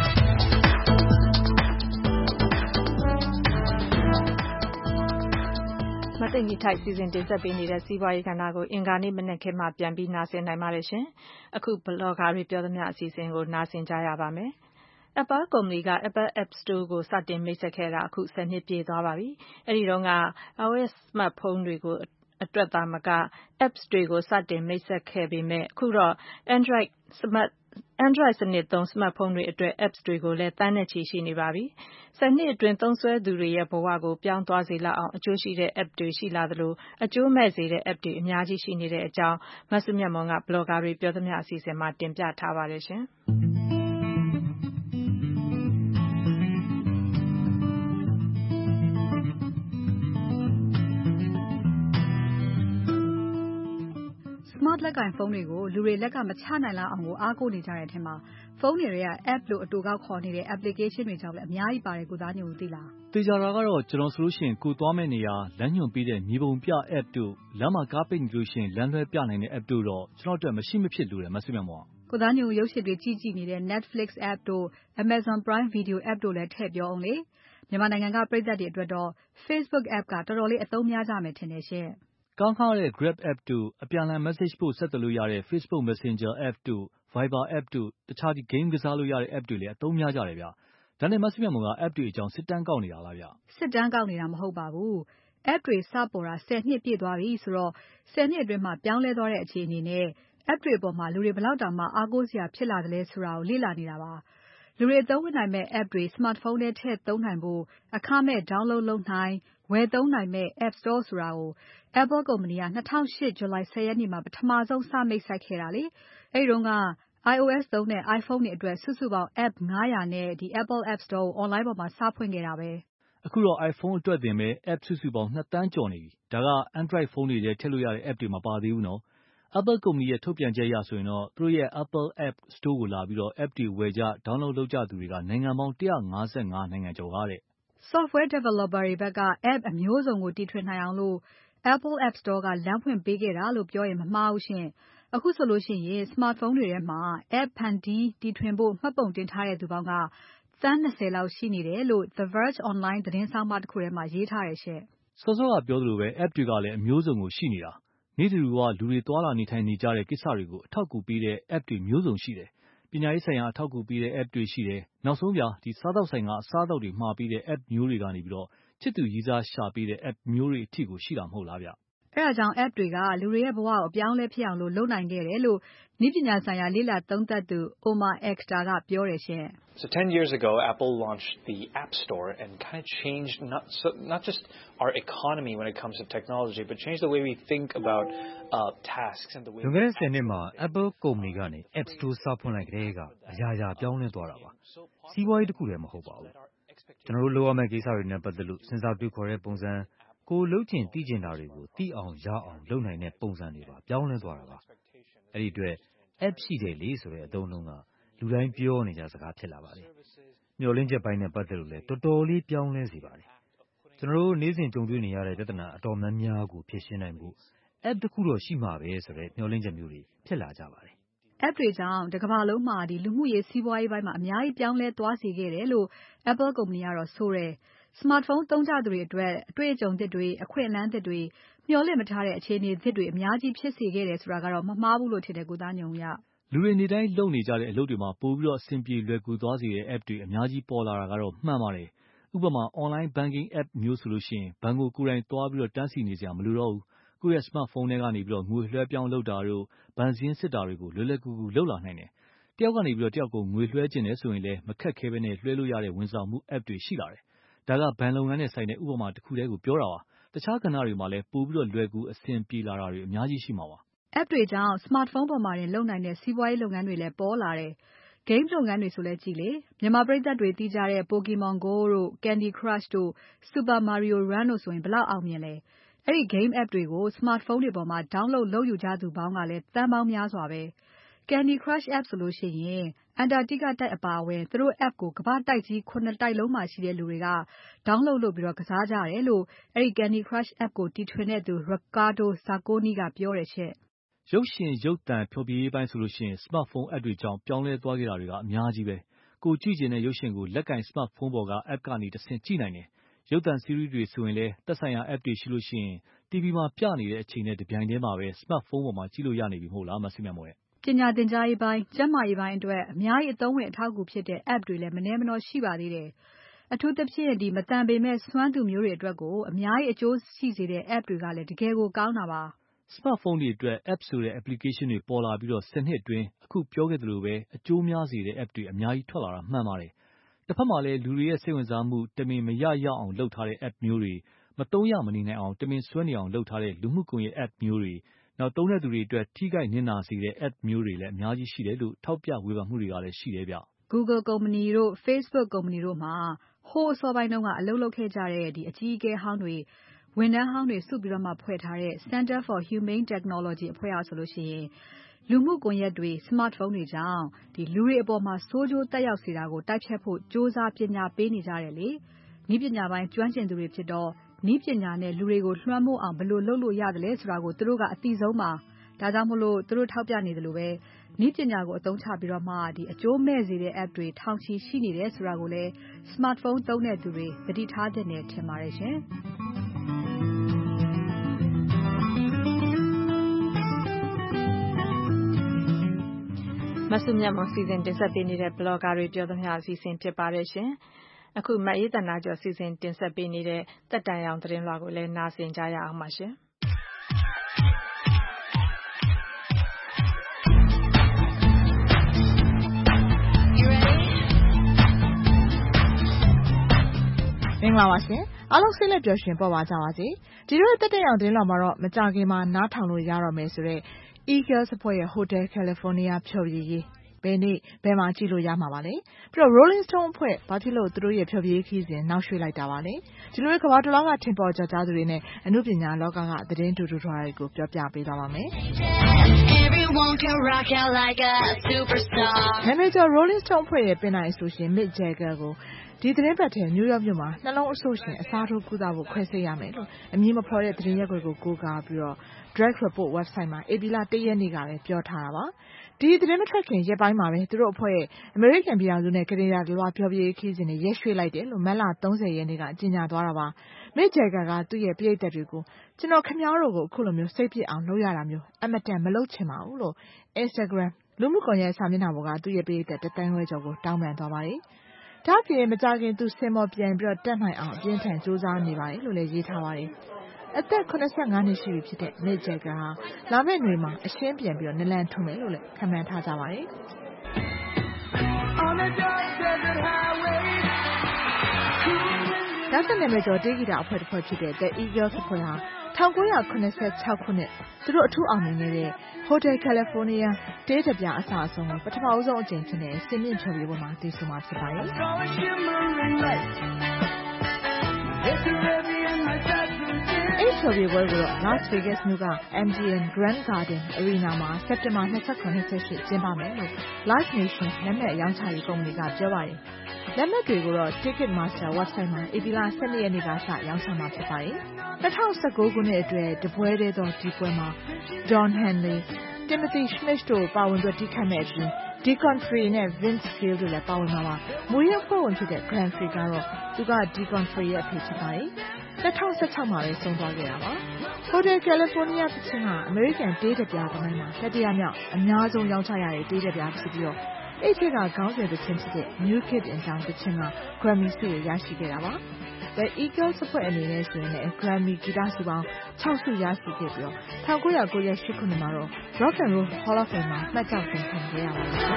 မသိင်္ဂီထိုက်စီစဉ်တင်ဆက်ပေးနေတဲ့စီးပွားရေးကဏ္ဍကိုအင်္ဂါနေ့မနက်ခင်းမှာပြန်ပြီးနားဆင်နိုင်ပါတယ်ရှင်။အခုဘလော့ဂါတွေပြောသမျှအစီအစဉ်ကိုနားဆင်ကြရပါမယ်။ Apple ကုမ္ပဏီက Apple App Store ကိုစတင်မိတ်ဆက်ခဲ့တာအခုဆယ်နှစ်ပြည့်သွားပါပြီ။အဲဒီတုန်းက iOS စမတ်ဖုန်းတွေကိုအတွက်သာမက Apps တွေကိုစတင်မိတ်ဆက်ခဲ့ပေမဲ့အခုတော့ Android Smart Android စနစ်သုံးစမတ်ဖုန်းတွေအတွက် Apps တွေကိုလည်းသန်းနဲ့ချီရှိနေပါပြီ။ဆယ်နှစ်အတွင်းသုံးစွဲသူတွေရဲ့ဘဝကိုပြောင်းသွားစေလောက်အောင်အကျိုးရှိတဲ့ App တွေရှိလာသလိုအကျိုးမဲ့စေတဲ့ App တွေအများကြီးရှိနေတဲ့အကြောင်းမစုမြတ်မွန်ကဘလော့ဂါတွေပြောသမျှအစီအစဉ်မှာတင်ပြထားပါတယ်ရှင်။ Smart လက်ကင်ဖုန်းတွေကိုလူတွေလက်ကမချနိုင်လောက်အောင်ကိုအားကိုးနေကြတဲ့အထက်မှာဖုန်းတွေက app လို့အတူကောက်ခေါ်နေတဲ့ application တွေကြောင့်လည်းအများကြီးပါတယ်ကိုသားညို့သိလား။တေချာတာကတော့ကျွန်တော်ဆိုလို့ရှိရင်ကိုသွားမဲ့နေရာလမ်းညွှန်ပေးတဲ့မြေပုံပြ app တို့လမ်းမှာကားပိတ်နေလို့ရှိရင်လမ်းလွှဲပြနိုင်တဲ့ app တို့တော့ကျွန်တော်အတွက်မရှိမဖြစ်လို့တယ်မဆွေးမမောကိုသားညိုရုပ်ရှင်တွေကြည့်ကြည့်နေတဲ့ Netflix app တို့ Amazon Prime Video app တို့လည်းထည့်ပြောအောင်လေမြန်မာနိုင်ငံကပြည်သက်တွေအတွက်တော့ Facebook app ကတော်တော်လေးအသုံးများကြမယ်ထင်တယ်ရှင်ကောင်းခါတဲ့ Grab app တို့အပြန်အလှန် message ပို့ဆက်သွယ်လို့ရတဲ့ Facebook Messenger app တို့ Viber app တို့တခြားဒီ game ကစားလို့ရတဲ့ app တွေလည်းအသုံးများကြတယ်ဗျာဒါနဲ့မဆွေးမမောက app တွေအကြောင်းစစ်တမ်းကောက်နေတာလားဗျာစစ်တမ်းကောက်နေတာမဟုတ်ပါဘူး app တွေစပေါ်တာဆယ်နှစ်ပြည့်သွားပြီဆိုတော့ဆယ်နှစ်အတွင်းမှာပြောင်းလဲသွားတဲ့အခြေအနေနဲ့ app တွေပေါ်မှာလူတွေဘယ်လောက်တောင်မှအားကိုးစရာဖြစ်လာတယ်လဲဆိုတာကိုလေ့လာနေတာပါလူတွေအသုံးဝင်နိုင်မဲ့ app တွေ smartphone ထဲထည့်သုံးနိုင်ဖို့အခမဲ့ download လုပ်နိုင်ဝယ်သုံးနိုင်မဲ့ App Store ဆိုတာကို Apple ကုမ္ပဏီက၂၀၀၈ ဇူလိုင် ၁၀ ရက်နေ့မှာပထမဆုံးစမိတ်ဆက်ခဲ့တာလေအဲဒီတုန်းက iOS သုံးတဲ့ iPhone တွေအတွက်စုစုပေါင်း app ၅၀၀နဲ့ဒီ Apple App Store ကို online ပေါ်မှာစဖွင့်ခဲ့တာပဲအခုတော့ iPhone အတွက်တင်ပဲ app စုစုပေါင်း၂သန်းကျော်နေပြီဒါက Android ဖုန်းတွေထဲထည့်လို့ရတဲ့ app တွေမပါသေးဘူးနော်Apple ကုမ္ပဏီရဲ့ထုတ်ပြန်ချက်အရဆိုရင်တော့သူတို့ရဲ့ Apple App Store ကိုလာပြီးတော့ app တွေဝယ်ကြ download လုပ်ကြသူတွေကနိုင်ငံပေါင်း၁၅၅နိုင်ငံကျော်ကတဲ့ Software developer တွေဘက်က app အမျိုးစုံကိုတီထွင်နိုင်အောင်လို့ Apple App Store ကလမ်းဖွင့်ပေးခဲ့တာလို့ပြောရင်မမှားဘူးရှင်အခုဆိုလို့ရှိရင် smartphone တွေထဲမှာ app ဖန်တီးတီထွင်ဖို့မှတ်ပုံတင်ထားတဲ့သူပေါင်းကသန်း၂၀လောက်ရှိနေတယ်လို့ The Verge Online သတင်းဆောင်းပါးတစ်ခုထဲမှာရေးထားတယ်ရှင်စောစောကပြောသလိုပဲ app တွေကလည်းအမျိုးစုံကိုရှိနေတာနေ့တူကလူတွေသွားလာနေထိုင်နေကြတဲ့ကိစ္စတွေကိုအထောက်အကူပေးတဲ့ app တွေမျိုးစုံရှိတယ်ပညာရေးဆိုင်ရာအထောက်အကူပေးတဲ့ app တွေရှိတယ်နောက်ဆုံးပြဒီစားသောက်ဆိုင်ကအစားအသောက်တွေမှာပေးတဲ့ app မျိုးတွေကနေပြီးတော့ချစ်သူရည်စားရှာပေးတဲ့ app မျိုးတွေအထိကိုရှိတာမဟုတ်လားဗျအဲဒါကြောင့် app တွေကလူတွေရဲ့ဘဝကိုအပြောင်းလဲဖြစ်အောင်လို့လုပ်နိုင်ခဲ့တယ်လို့နည်းပညာဆိုင်ရာလေ့လာသုံးသပ်သူ Omar Akhtar ကပြောတယ်ရှင် So ten years ago, Apple launched the App Store and kind of changed not so, not just our economy when it comes to technology, but changed the way we think about uh, tasks and the way. လွန်ခဲ့တဲ့ဆယ်နှစ်မှာ Apple ကုမ္ပဏီကနေ App Store စဖွင့်လိုက်တဲ့ကအရာရာပြောင်းလဲသွားတာပါ။စီးပွားရေးတစ်ခုတည်းမဟုတ်ပါဘူး။ကျွန်တော်တို့လုပ်ရမယ့်ကိစ္စတွေနဲ့ပတ်သက်လို့စဉ်းစားတွေးခေါ်တဲ့ပုံစံကိုလှုပ်ချင်သိချင်တာတွေကိုသိအောင်ရအောင်လုပ်နိုင်တဲ့ပုံစံတွေပါပြောင်းလဲသွားတာပါ။အဲ့ဒီအတွက် App ရှိတယ်လေဆိုတဲ့အသုံးလုံးကလူတိုင်းပြောနေကြစကားဖြစ်လာပါတယ်။မျှော်လင့်ချက်ပိုင်းနဲ့ပတ်သက်လို့လည်းတော်တော်လေးပြောင်းလဲစေပါတယ်။ကျွန်တော်တို့နေ့စဉ်ကြုံတွေ့နေရတဲ့ပြဿနာအတော်များများကိုဖြေရှင်းနိုင်ဖို့ app တစ်ခုတော့ရှိမှာပဲဆိုတဲ့မျှော်လင့်ချက်မျိုးတွေဖြစ်လာကြပါတယ်။ app တွေကြောင့်တစ်ကမ္ဘာလုံးမှာဒီလူမှုရေးစီးပွားရေးပိုင်းမှာအများကြီးပြောင်းလဲသွားစေခဲ့တယ်လို့ Apple ကုမ္ပဏီကတော့ဆိုတယ်။ smartphone သုံးကြသူတွေအတွက်အတွေ့အကြုံသစ်တွေအခွင့်အလမ်းသစ်တွေမျှော်လင့်မထားတဲ့အခြေအနေသစ်တွေအများကြီးဖြစ်စေခဲ့တယ်ဆိုတာကတော့မမှားဘူးလို့ထင်တယ်ကိုသားညုံရလူတွေနေတိုင်းလုပ်နေကြတဲ့အလုပ်တွေမှာပိုပြီးတော့အဆင်ပြေလွယ်ကူသွားစေတဲ့ app တွေအများကြီးပေါ်လာတာကတော့မှန်ပါတယ်ဥပမာ online banking app မျိုးဆိုလို့ရှိရင်ဘဏ်ကိုကိုယ်တိုင်သွားပြီးတော့တန်းစီနေစရာမလိုတော့ဘူးကိုယ့်ရဲ့ smartphone ထဲကနေပြီးတော့ငွေလွှဲပြောင်းလုပ်တာတို့ဘဏ်စည်းစစ်တာတွေကိုလွယ်လွယ်ကူကူလုပ်လာနိုင်တယ်တယောက်ကနေပြီးတော့တယောက်ကိုငွေလွှဲခြင်းနဲ့ဆိုရင်လည်းမခက်ခဲဘဲနဲ့လွှဲလို့ရတဲ့ဝန်ဆောင်မှု app တွေရှိလာတယ်ဒါကဘဏ်လုပ်ငန်းနဲ့ဆိုင်တဲ့ဥပမာတစ်ခုတည်းကိုပြောတာပါတခြားကဏ္ဍတွေမှာလည်းပိုပြီးတော့လွယ်ကူအဆင်ပြေလာတာတွေအများကြီးရှိမှာပါ app တွေကြောင့် smartphone ပေါ်မှာတင်လုပ်နိုင်တဲ့စီးပွားရေးလုပ်ငန်းတွေလည်းပေါ်လာတယ်။ game လုပ်ငန်းတွေဆိုလည်းကြည့်လေမြန်မာပြည်သက်တွေသိကြတဲ့ Pokemon Go တို့ Candy Crush တို့ Super Mario Run တို့ဆိုရင်ဘယ်လောက်အောင်မြင်လဲ။အဲဒီ game app တွေကို smartphone တွေပေါ်မှာ download လုပ်ယူကြသူပေါင်းကလည်းသန်းပေါင်းများစွာပဲ။ Candy Crush app ဆိုလို့ရှိရင် Antarctica တိုက်အပါအဝင်သူတို့ app ကိုကမ္ဘာတိုက်ကြီးခုနှစ်တိုက်လုံးမှာရှိတဲ့လူတွေက download လုပ်ပြီးတော့ကစားကြတယ်လို့အဲဒီ Candy Crush app ကိုတီထွင်တဲ့သူ Riccardo Zacconi ကပြောတယ်ရှင့်။ရုပ်ရှင်ရုပ်သံဖျော်ဖြေရေးပိုင်းဆိုလို့ရှိရင် smartphone app တွေကြောင့်ပြောင်းလဲသွားခဲ့တာတွေကအများကြီးပဲကိုကြည့်ကျင်တဲ့ရုပ်ရှင်ကိုလက်ကင် smartphone ပေါ်က app ကနေတဆင့်ကြည့်နိုင်တယ်ရုပ်သံ series တွေဆိုရင်လည်းသက်ဆိုင်ရာ app တွေရှိလို့ရှိရင် တီဗီ မှာပြနေတဲ့အချိန်နဲ့တပြိုင်တည်းမှာပဲ smartphone ပေါ်မှာကြည့်လို့ရနေပြီမဟုတ်လားမဆုမြတ်မွန်ပညာသင်ကြားရေးပိုင်းကျန်းမာရေးပိုင်းအတွက်အများကြီးအသုံးဝင်အထောက်အကူဖြစ်တဲ့ app တွေလည်းမနှဲမနှောရှိပါသေးတယ်အထူးသဖြင့်ဒီမတန်ပေမဲ့စွမ်းသူမျိုးတွေအတွက်ကိုအများကြီးအကျိုးရှိစေတဲ့ app တွေကလည်းတကယ်ကိုကောင်းတာပါ။ smartphone တွေအတွက် app ဆိုတဲ့ application တွေပေါ်လာပြီးတော့ဆယ်နှစ်အတွင်းအခုပြောခဲ့သလိုပဲအကျိုးများစေတဲ့ app တွေအများကြီးထွက်လာတာမှန်ပါတယ်။တစ်ဖက်မှာလည်းလူတွေရဲ့စိတ်ဝင်စားမှုတမင်မရရအောင်လုပ်ထားတဲ့ app မျိုးတွေမသုံးရမနေနိုင်အောင်တမင်ဆွဲနေအောင်လုပ်ထားတဲ့လူမှုကွန်ရက် app မျိုးတွေနောက်သုံးတဲ့သူတွေအတွက်ထိခိုက်နစ်နာစေတဲ့ app မျိုးတွေလည်းအများကြီးရှိတယ်လို့ထောက်ပြဝေဖန်မှုတွေကလည်းရှိတယ်ဗျ။ Google ကုမ္ပဏီတို့ Facebook ကုမ္ပဏီတို့မှာဟိုးအစောပိုင်းတုန်းကအလုပ်လုပ်ခဲ့ကြတဲ့ဒီအကြီးအကဲဟောင်းတွေဝန်ထမ်းဟောင်းတွေစုပြီးတော့မှဖွဲ့ထားတဲ့ Center for Humane Technology အဖွဲ့ဟာဆိုလို့ရှိရင်လူမှုကွန်ရက်တွေ smartphone တွေကြောင့်ဒီလူတွေအပေါ်မှာဆိုးကျိုးတက်ရောက်စေတာကိုတိုက်ဖြတ်ဖို့စ조사ပညာပေးနေကြတယ်လေ။ဤပညာပိုင်းကျွမ်းကျင်သူတွေဖြစ်တော့ဤပညာနဲ့လူတွေကိုလွှမ်းမိုးအောင်ဘယ်လိုလုပ်လို့ရတယ်လဲဆိုတာကိုသူတို့ကအသိဆုံးပါ။ဒါကြောင့်မို့လို့သူတို့ထောက်ပြနေတယ်လို့ပဲဤပညာကိုအသုံးချပြီးတော့မှဒီအကျိုးမဲ့စေတဲ့ app တွေထောင်ချီရှိနေတယ်ဆိုတာကိုလည်း smartphone သုံးတဲ့သူတွေသတိထားသင့်တယ်ထင်ပါတယ်ရှင်။မဆုမြတ်မောင်စီစဉ်တင်ဆက်ပေးနေတဲ့ blogger တွေပြောသမျှအစီအစဉ်ဖြစ်ပါတယ်ရှင်။အခုမအေးတနာကျော်စီစဉ်တင်ဆက်ပေးနေတဲ့တက်တန်ရောင်သတင်းလွှာကိုလည်းနားဆင်ကြရအောင်ပါရှင်။မင်္ဂလာပါရှင်အားလုံးစိတ်လက်ပျော်ရွှင်ပေါ်ပါကြပါစေဒီလိုတက်တဲ့ရောင်သတင်းလွှာမှာတော့မကြခင်မှာနားထောင်လို့ရတော့မယ်ဆိုတော့ Eagles အဖွဲ့ရဲ့ Hotel California ဖြော်ပြရေးဘယ်နေ့ဘယ်မှာကြည့်လို့ရမှာပါလဲပြီးတော့ Rolling Stone အဖွဲ့ဘာဖြစ်လို့သူတို့ရဲ့ဖြော်ပြရေးခီးစဉ်နောက်ရွှေ့လိုက်တာပါလဲဒီလိုကမ္ဘာတစ်လောကထင်ပေါ်ကြကြသူတွေနဲ့အမှုပညာလောကကသတင်းတူတူထွားတွေကိုပြောပြပေးသွားပါမယ်နာမည်ကျော် Rolling Stone အဖွဲ့ရဲ့ပင်နိုင်အဆိုရှင် Mick Jagger ကိုဒီသတင်းပတ်ထဲနယူးယောက်မြို့မှာနှလုံးအဆိုးရှင်အစားထိုးကုသဖို့ခွဲစိတ်ရမယ်လို့အမည်မဖော်တဲ့သတင်းရက်ွက်ကိုကိုးကားပြီးတော့ Drag Report website မှာဧပြီလတစ်ရက်နေ့ကလည်းပြောထားတာပါဒီသတင်းမထွက်ခင်ရက်ပိုင်းမှာပဲသူတို့အဖွဲ့ရဲ့အမေရိကန်ပြည်ထောင်စုနဲ့ကနေဒါတလွှာဖြောပြရေးခီးစဉ်တွေရက်ရွှေ့လိုက်တယ်လို့မတ်လသုံးဆယ်ရက်နေ့ကကြေညာသွားတာပါ Mick Jagger ကသူ့ရဲ့ပရိသတ်တွေကိုကျွန်တော်ခင်ဗျားတို့ကိုအခုလိုမျိုးစိတ်ပြစ်အောင်လုပ်ရတာမျိုးအမတန်မလုပ်ချင်ပါဘူးလို့ Instagram လူမှုကွန်ရက်စာမျက်နှာပေါ်ကသူ့ရဲ့ပရိသတ်တသန်းခွဲကျော်ကိုတောင်းပန်သွားပါတယ်ဒါ့ပြင်မကြခင်သူစင်မော်ပြန်ပြီးတော့တက်နိုင်အောင်အပြင်းထန်စူးစမ်းနေပါတယ်လို့လည်းရေးထားပါတယ်အသက်ခုနစ်ဆယ့်ငါနှစ်ရှိပြီဖြစ်တဲ့ Mick Jagger ဟာလာမယ့်နေ့မှာအရှင်းပြန်ပြီးတော့နလန်ထုံမယ်လို့လည်းခန့်မှန်းထားကြပါတယ်ဒါဆက်နာမည်ကျော်တေးဂီတအဖွဲ့တစ်ဖွဲ့ဖြစ်တဲ့ The Eagles အဖွဲ့ဟာ၁၉၇၆ခုနှစ်သူတို့အထူးအောင်မြင်ခဲ့တဲ့ Hotel California တေးတပြအစားအဆုံးကိုပထမဦးဆုံးအကြိမ်ဖြစ်တဲ့စင်မြင့်ဖြော်ပြပွဲမှာတည်ဆူမှာဖြစ်ပါတယ်။အဲ့ဖြော်ပြပွဲကိုတော့ Las Vegas မြို့က M G M Grand Garden Arena မှာစက်တင်ဘာ၂၇-၂၈ကျင်းပမယ်လို့ Live Nation လက်မှတ်ရောင်းချရေးကုမ္ပဏီကပြောပါတယ်။လက်မှတ်တွေကိုတော့ Ticketmaster website မှာဧပြီလ၁၂ရက်နေ့ကစရောင်းချမှာဖြစ်ပါတယ်။၂၀၁၉ခုနှစ်အတွက်တပွဲတည်းသောဒီပွဲမှာ Don Henley, Timothy Schmit တို့ပါဝင်ပြီးတီးခတ်မဲ့အပြင် Deacon Free နဲ့ Vince Gill တို့လည်းပါဝင်မှာပါ။မူရင်းအဖွဲ့ဝင်ဖြစ်တဲ့ Grand Free ကတော့သူက Deacon Free ရဲ့အဖေဖြစ်ပါတယ်။၂၀၁၆မှာပဲဆုံးသွားခဲ့တာပါ။ Hotel California သချင်းကအမေရိကန်တေးတပြားသမိုင်းမှာတတိယမြောက်အများဆုံးရောင်းချရတဲ့တေးတပြားဖြစ်ပြီးတော့အဲ့ဒီကခေါင်းစဉ်သချင်းဖြစ်တဲ့ New Kid in Town သချင်းက Grammy ဆုကိုရရှိခဲ့တာပါ။ The Eagles အဖွဲ့အနေနဲ့ဆိုရင်လည်း Grammy ဂီတဆုပေါင်း၆ဆုရရှိခဲ့ပြီးတော့၁၉၉၈ခုနှစ်မှာတော့ Rock and Roll Hall of Fame မှာမှတ်ကျောက်တင်ခံခဲ့ရပါတယ်။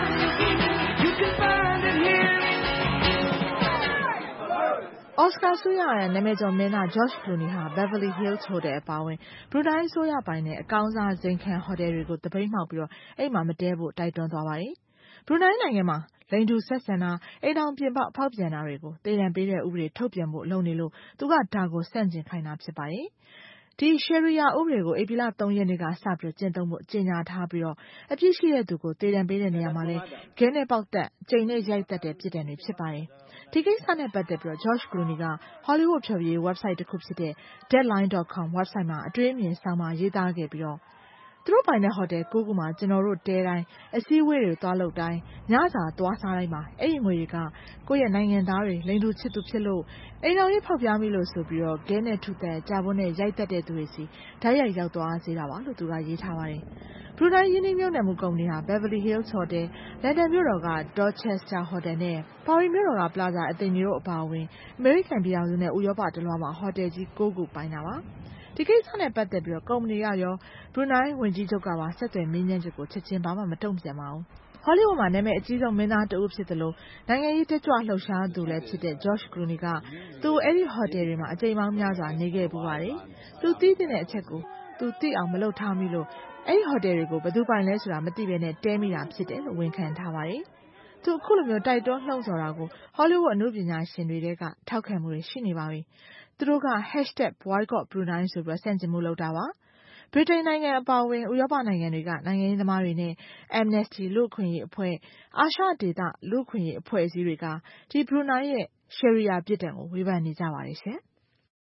အော်စကာဆုရတဲ့နာမည်ကျော်မင်းသား George Clooney ဟာ Beverly Hills Hotel အပါအဝင် Brunei အစိုးရပိုင်တဲ့အကောင်းစားဇိမ်ခံဟိုတယ်တွေကိုသပိတ်မှောက်ပြီးတော့အဲ့မှာမတည်းဖို့တိုက်တွန်းသွားပါတယ်။ Brunei နိုင်ငံမှာလိင်တူဆက်ဆံတာအိမ်တော်ပြင်ပဖောက်ပြန်တာတွေကိုတည်တံပေးတဲ့ဥပဒေထုတ်ပြန်ဖို့လုပ်နေလို့သူကဒါကိုဆန့်ကျင်ခိုင်းတာဖြစ်ပါတယ်။ဒီ Sharia ဥပဒေကိုဧပြီလ၃ရက်နေ့ကစပြီးကျင့်သုံးဖို့ကြေညာထားပြီးတော့အပြစ်ရှိတဲ့သူကိုတည်တံပေးတဲ့နေရာမှာလဲခဲနဲ့ပေါက်တက်ကျိန်နဲ့ရိုက်တက်တဲ့ပြည်တယ်တွေဖြစ်ပါတယ်။ဒီကိစ္စနဲ့ပတ်သက်ပြီးတော့ George Clooney က Hollywood ဖြော်ပြရေး website တစ်ခုဖြစ်တဲ့ deadline dot com website မှာအတွင်းအမြင်ဆောင်မှာရေးသားခဲ့ပြီးတော့သူတို့ပိုင်တဲ့ဟိုတယ်ကိုခုမှာကျွန်တော်တို့တဲတိုင်းအစည်းအဝေးတွေသွားလုပ်တိုင်းညစာသွားစားတိုင်းမှာအဲ့ဒီငွေတွေကကိုယ့်ရဲ့နိုင်ငံသားတွေလိန်တူချစ်သူဖြစ်လို့အိမ်တော်ကြီးဖောက်ပြားမိလို့ဆိုပြီးတော့ခဲနဲ့ထုတဲ့ကြာပွန်းနဲ့ရိုက်တက်တဲ့သူတွေစီဓာတ်ရိုက်ရောက်သွားစေတာပါလို့သူကရေးထားပါတယ်။ Brunei ရင်းနှီးမြှုပ်နှံမှုကုမ္ပဏီဟာ Beverly Hills Hotel, London မြို့တော်က Dorchester Hotel နဲ့ Paris မြို့တော်က Plaza အသိမ်မျိုးအပါအဝင်အမေရိကန်ပြည်ထောင်စုနဲ့ဥရောပတလွှားမှာဟိုတယ်ကြီး၉ခုပိုင်တာပါ။ဒီကိစ္စနဲ့ပတ်သက်ပြီးတော့ကုမ္ပဏီကရော Brunei ဝန်ကြီးချုပ်ကပါဆက်သွယ်မေးမြန်းချက်ကိုချက်ချင်းဘာမှမတုံ့ပြန်ပါဘူး။ Hollywood မှာနာမည်အကြီးဆုံးမင်းသားတဦးဖြစ်သလိုနိုင်ငံရေးတက်ကြွလှုပ်ရှားသူလည်းဖြစ်တဲ့ George Clooney ကသူအဲ့ဒီဟိုတယ်တွေမှာအကြိမ်ပေါင်းများစွာနေခဲ့ပူပါတယ်။သူသိတဲ့အချက်ကိုသူသိအောင်မလုပ်ထားမိလို့အဲ့ဒီဟိုတယ်တွေကိုဘယ်သူပိုင်လဲဆိုတာမသိဘဲနဲ့တဲမိတာဖြစ်တယ်လို့ဝန်ခံထားပါတယ်။သူအခုလိုမျိုးတိုက်တွန်းလှုံ့ဆော်တာကို Hollywood အမှုပညာရှင်တွေကထောက်ခံမှုတွေရှိနေပါပြီ။သူတို့က hashtag boycott Brunei ဆိုပြီးဆန့်ကျင်မှုလုပ်တာပါ။ဗြိတိန်နိုင်ငံအပါအဝင်ဥရောပနိုင်ငံတွေကနိုင်ငံရေးသမားတွေနဲ့ Amnesty လူ့အခွင့်အရေးအဖွဲ့အာရှဒေသလူ့အခွင့်အရေးအဖွဲ့အစည်းတွေကဒီဘရူနိုင်းရဲ့ရှယ်ရီယာပြစ်ဒဏ်ကိုဝေဖန်နေကြပါတယ်ရှင်။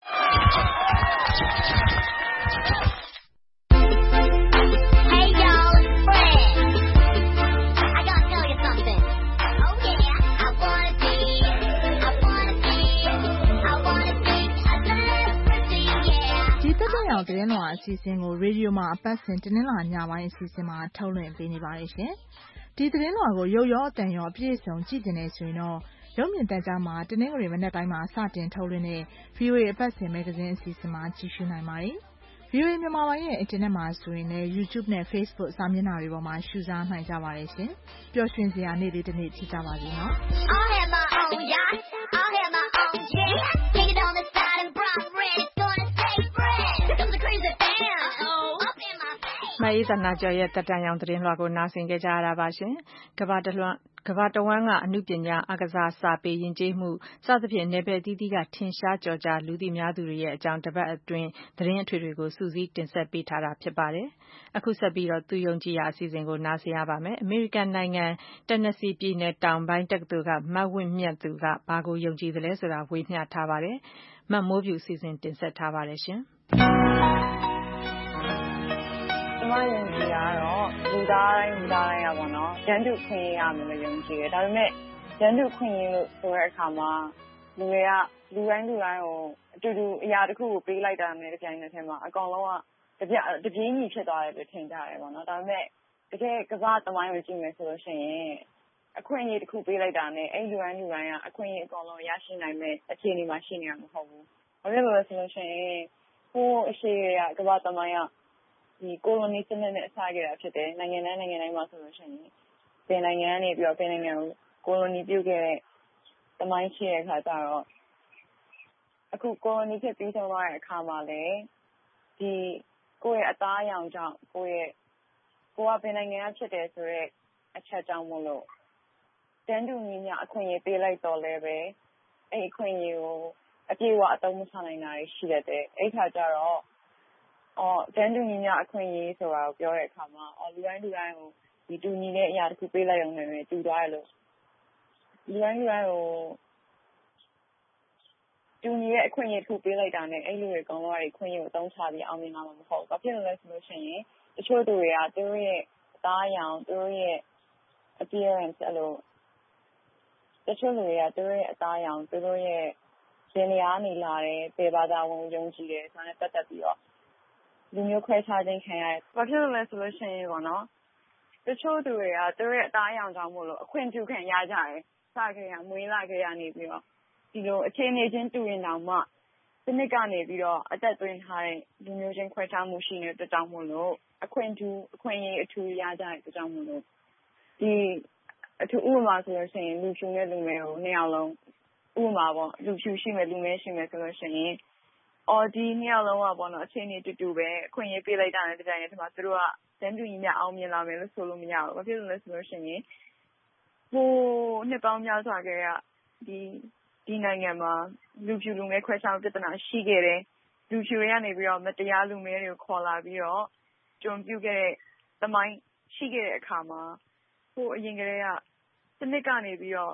အောင်သတင်းလွှာအစီအစဉ်ကိုရေဒီယိုမှာအပတ်စဉ်တနင်္လာညပိုင်းအစီအစဉ်မှာထုတ်လွှင့်ပေးနေပါတယ်ရှင်။ဒီသတင်းလွှာကိုရုပ်ရောအသံရောအပြည့်အစုံကြည့်တင်နေဆိုရင်တော့ရုပ်မြင်သံကြားမှာတနင်္ဂနွေမနက်တိုင်းမှာစတင်ထုတ်လွှင့်တဲ့ ဗွီအိုအေ အပတ်စဉ်မဂ္ဂဇင်းအစီအစဉ်မှာကြည့်ရှုနိုင်ပါတယ်။ ဗွီအိုအေမြန်မာပိုင်းရဲ့အင်တာနက်မှာဆိုရင်လည်း YouTube နဲ့ Facebook စာမျက်နှာတွေပေါ်မှာရှုစားနိုင်ကြပါတယ်ရှင်။ပျော်ရွှင်စရာနေ့လေးတစ်နေ့ဖြစ်ကြပါစေနော်။ I'll have my own yacht, I'll have my own jet, take it on the side and brown red, it's gonna stay fresh. Comes the crazy band, up in my face. မအေးသနာကျော်ရဲ့တက်တန်ရောင်သတင်းလွှာကိုနားဆင်ကြကြရတာပါရှင်။ကမ္ဘာတလွှမ်းကမ္ဘာတဝန်းကအမှုပညာအကစားစာပေယဉ်ကျေးမှုစသဖြင့်နယ်ပယ်အသီးသီးကထင်ရှားကျော်ကြားလူသိများသူတွေရဲ့အကြောင်းတစ်ပတ်အတွင်းသတင်းအထွေတွေကိုစုစည်းတင်ဆက်ပေးထားတာဖြစ်ပါတယ်။အခုဆက်ပြီးတော့သူယုံကြည်ရာအစီအစဉ်ကိုနားဆင်ရပါမယ်။အမေရိကန်နိုင်ငံတက်နက်စီပြည်နယ်တောင်ပိုင်းတက္ကသိုလ်ကမတ်ဝင့်မြတ်သူကဘာကိုယုံကြည်သလဲဆိုတာဝေမျှထားပါတယ်။မတ်မိုးပြူအစီအစဉ်တင်ဆက်ထားပါတယ်ရှင်။ကျမယုံကြည်တာကတော့လူသားတိုင်းလူသားတိုင်းရပါတော့။ကျန်းတူခွင့်ရမယ်လို့ယုံကြည်တယ်။ဒါပေမဲ့ကျန်းတူခွင့်ရလို့ဆိုတဲ့အခါမှာလူတွေကလူတိုင်းလူတိုင်းကိုအတူတူအရာတစ်ခုကိုပေးလိုက်တာနဲ့တပြိုင်နက်တည်းမှာအကောင်လုံးကတပြတပြေးညီဖြစ်သွားတယ်လို့ထင်ကြတယ်ပေါ့နော်။ဒါပေမဲ့တကယ်ကမ္ဘာသမိုင်းကိုကြည့်မယ်ဆိုလို့ရှိရင်အခွင့်အရေးတစ်ခုပေးလိုက်တာနဲ့အဲ့လူတိုင်းလူတိုင်းကအခွင့်အရေးအကောင်လုံးရရှိနိုင်မဲ့အခြေအနေမှာရှိနေမှာမဟုတ်ဘူး။ဘာဖြစ်လို့လဲဆိုလို့ရှိရင်ဟိုးအရှိရကမ္ဘာသမိုင်းကဒီကိုလိုနီစနစ်နဲ့အစခဲ့တာဖြစ်တယ်။နိုင်ငံတိုင်းနိုင်ငံတိုင်းမှာဆိုလို့ရှိရင်ပင်နိုင်ငံကနေပြီးတော့ပင်နိုင်ငံကိုကိုလိုနီပြုတ်ခဲ့တဲ့သမိုင်းရှိတဲ့အခါကျတော့အခုကိုလိုနီဖြစ်ပြီးဆုံးသွားတဲ့အခါမှာလည်းဒီကိုယ့်ရဲ့အသားအရောင်ကြောင့်ကိုယ့်ရဲ့ကိုကပင်နိုင်ငံကဖြစ်တယ်ဆိုတော့အချက်ကြောင့်မို့လို့တန်းတူညီမျှအခွင့်အရေးပေးလိုက်တော့လည်းပဲအဲ့အခွင့်အရေးကိုအပြည့်အဝအသုံးမချနိုင်တာရှိတတ်တယ်။အဲ့ခါကျတော့အော်တန်းတူညီမျှအခွင့်အရေးဆိုတာကိုပြောတဲ့အခါမှာအော်လူတိုင်းလူတိုင်းကိုဒီတူညီတဲ့အရာတစ်ခုပေးလိုက်ရုံနဲ့ပဲတူသွားရလို့လူတိုင်းလူတိုင်းကိုတူညီတဲ့အခွင့်အရေးတစ်ခုပေးလိုက်တာနဲ့အဲ့လူတွေအကောင်လုံးကခွင့်ရကိုအသုံးချပြီးအောင်မြင်လာမှာမဟုတ်ဘူး။ဘာဖြစ်လို့လဲဆိုလို့ရှိရင်တချို့သူတွေကသူတို့ရဲ့အသားအရောင်သူတို့ရဲ့ appearance အဲ့လိုတချို့လူတွေကသူတို့ရဲ့အသားအရောင်သူတို့ရဲ့ရှင်နေရာနေလာတယ်ပေဘာသာဝင်ယုံကြည်တယ်ဆိုတာနဲ့ပတ်သက်ပြီးတော့လူမျိုးခွဲခြားခြင်းခံရတယ်။ဘာဖြစ်လို့လဲဆိုလို့ရှိရင်ပေါ့နော်တချို့သူတွေကသူတို့ရဲ့အသားအရောင်ကြောင့်မို့လို့အခွင့်အရေးခံရကြတယ်။စကြရမွေးလာကြရနေပြီးတော့ဒီလိုအခြေအနေချင်းတူရင်တောင်မှစနစ်ကနေပြီးတော့အသက်သွင်းထားတဲ့လူမျိုးချင်းခွဲခြားမှုရှိနေတဲ့တောင်မို့လို့အခွင့်အထူးအခွင့်အရေးအထူးရကြတဲ့တောင်မို့လို့ဒီအထူးဥပမာဆိုလို့ရှိရင်လူဖြူနဲ့လူမဲကိုနှစ်ယောက်လုံးဥပမာပေါ့လူဖြူရှိမယ်လူမဲရှိမယ်ဆိုလို့ရှိရင်အော်ဒီနှစ်ယောက်လုံးကပေါ့နော်အခြေအနေတူတူပဲအခွင့်အရေးပေးလိုက်တာနဲ့တကြိုင်တည်းမှာသူတို့ကတန်းတူညီမျှအောင်မြင်လာမယ်လို့ဆိုလို့မရဘူး။ဘာဖြစ်လို့လဲဆိုလို့ရှိရင်ဟိုနှစ်ပေါင်းများစွာကဒီဒီနိုင်ငံမှာလူဖြူလူမဲခွဲခြားမှုပြဿနာရှိခဲ့တယ်။လူဖြူတွေကနေပြီးတော့မတရားလူမဲတွေကိုခေါ်လာပြီးတော့ကြုံပြုခဲ့တဲ့သမိုင်းရှိခဲ့တဲ့အခါမှာဟိုအရင်ကတည်းကစနစ်ကနေပြီးတော့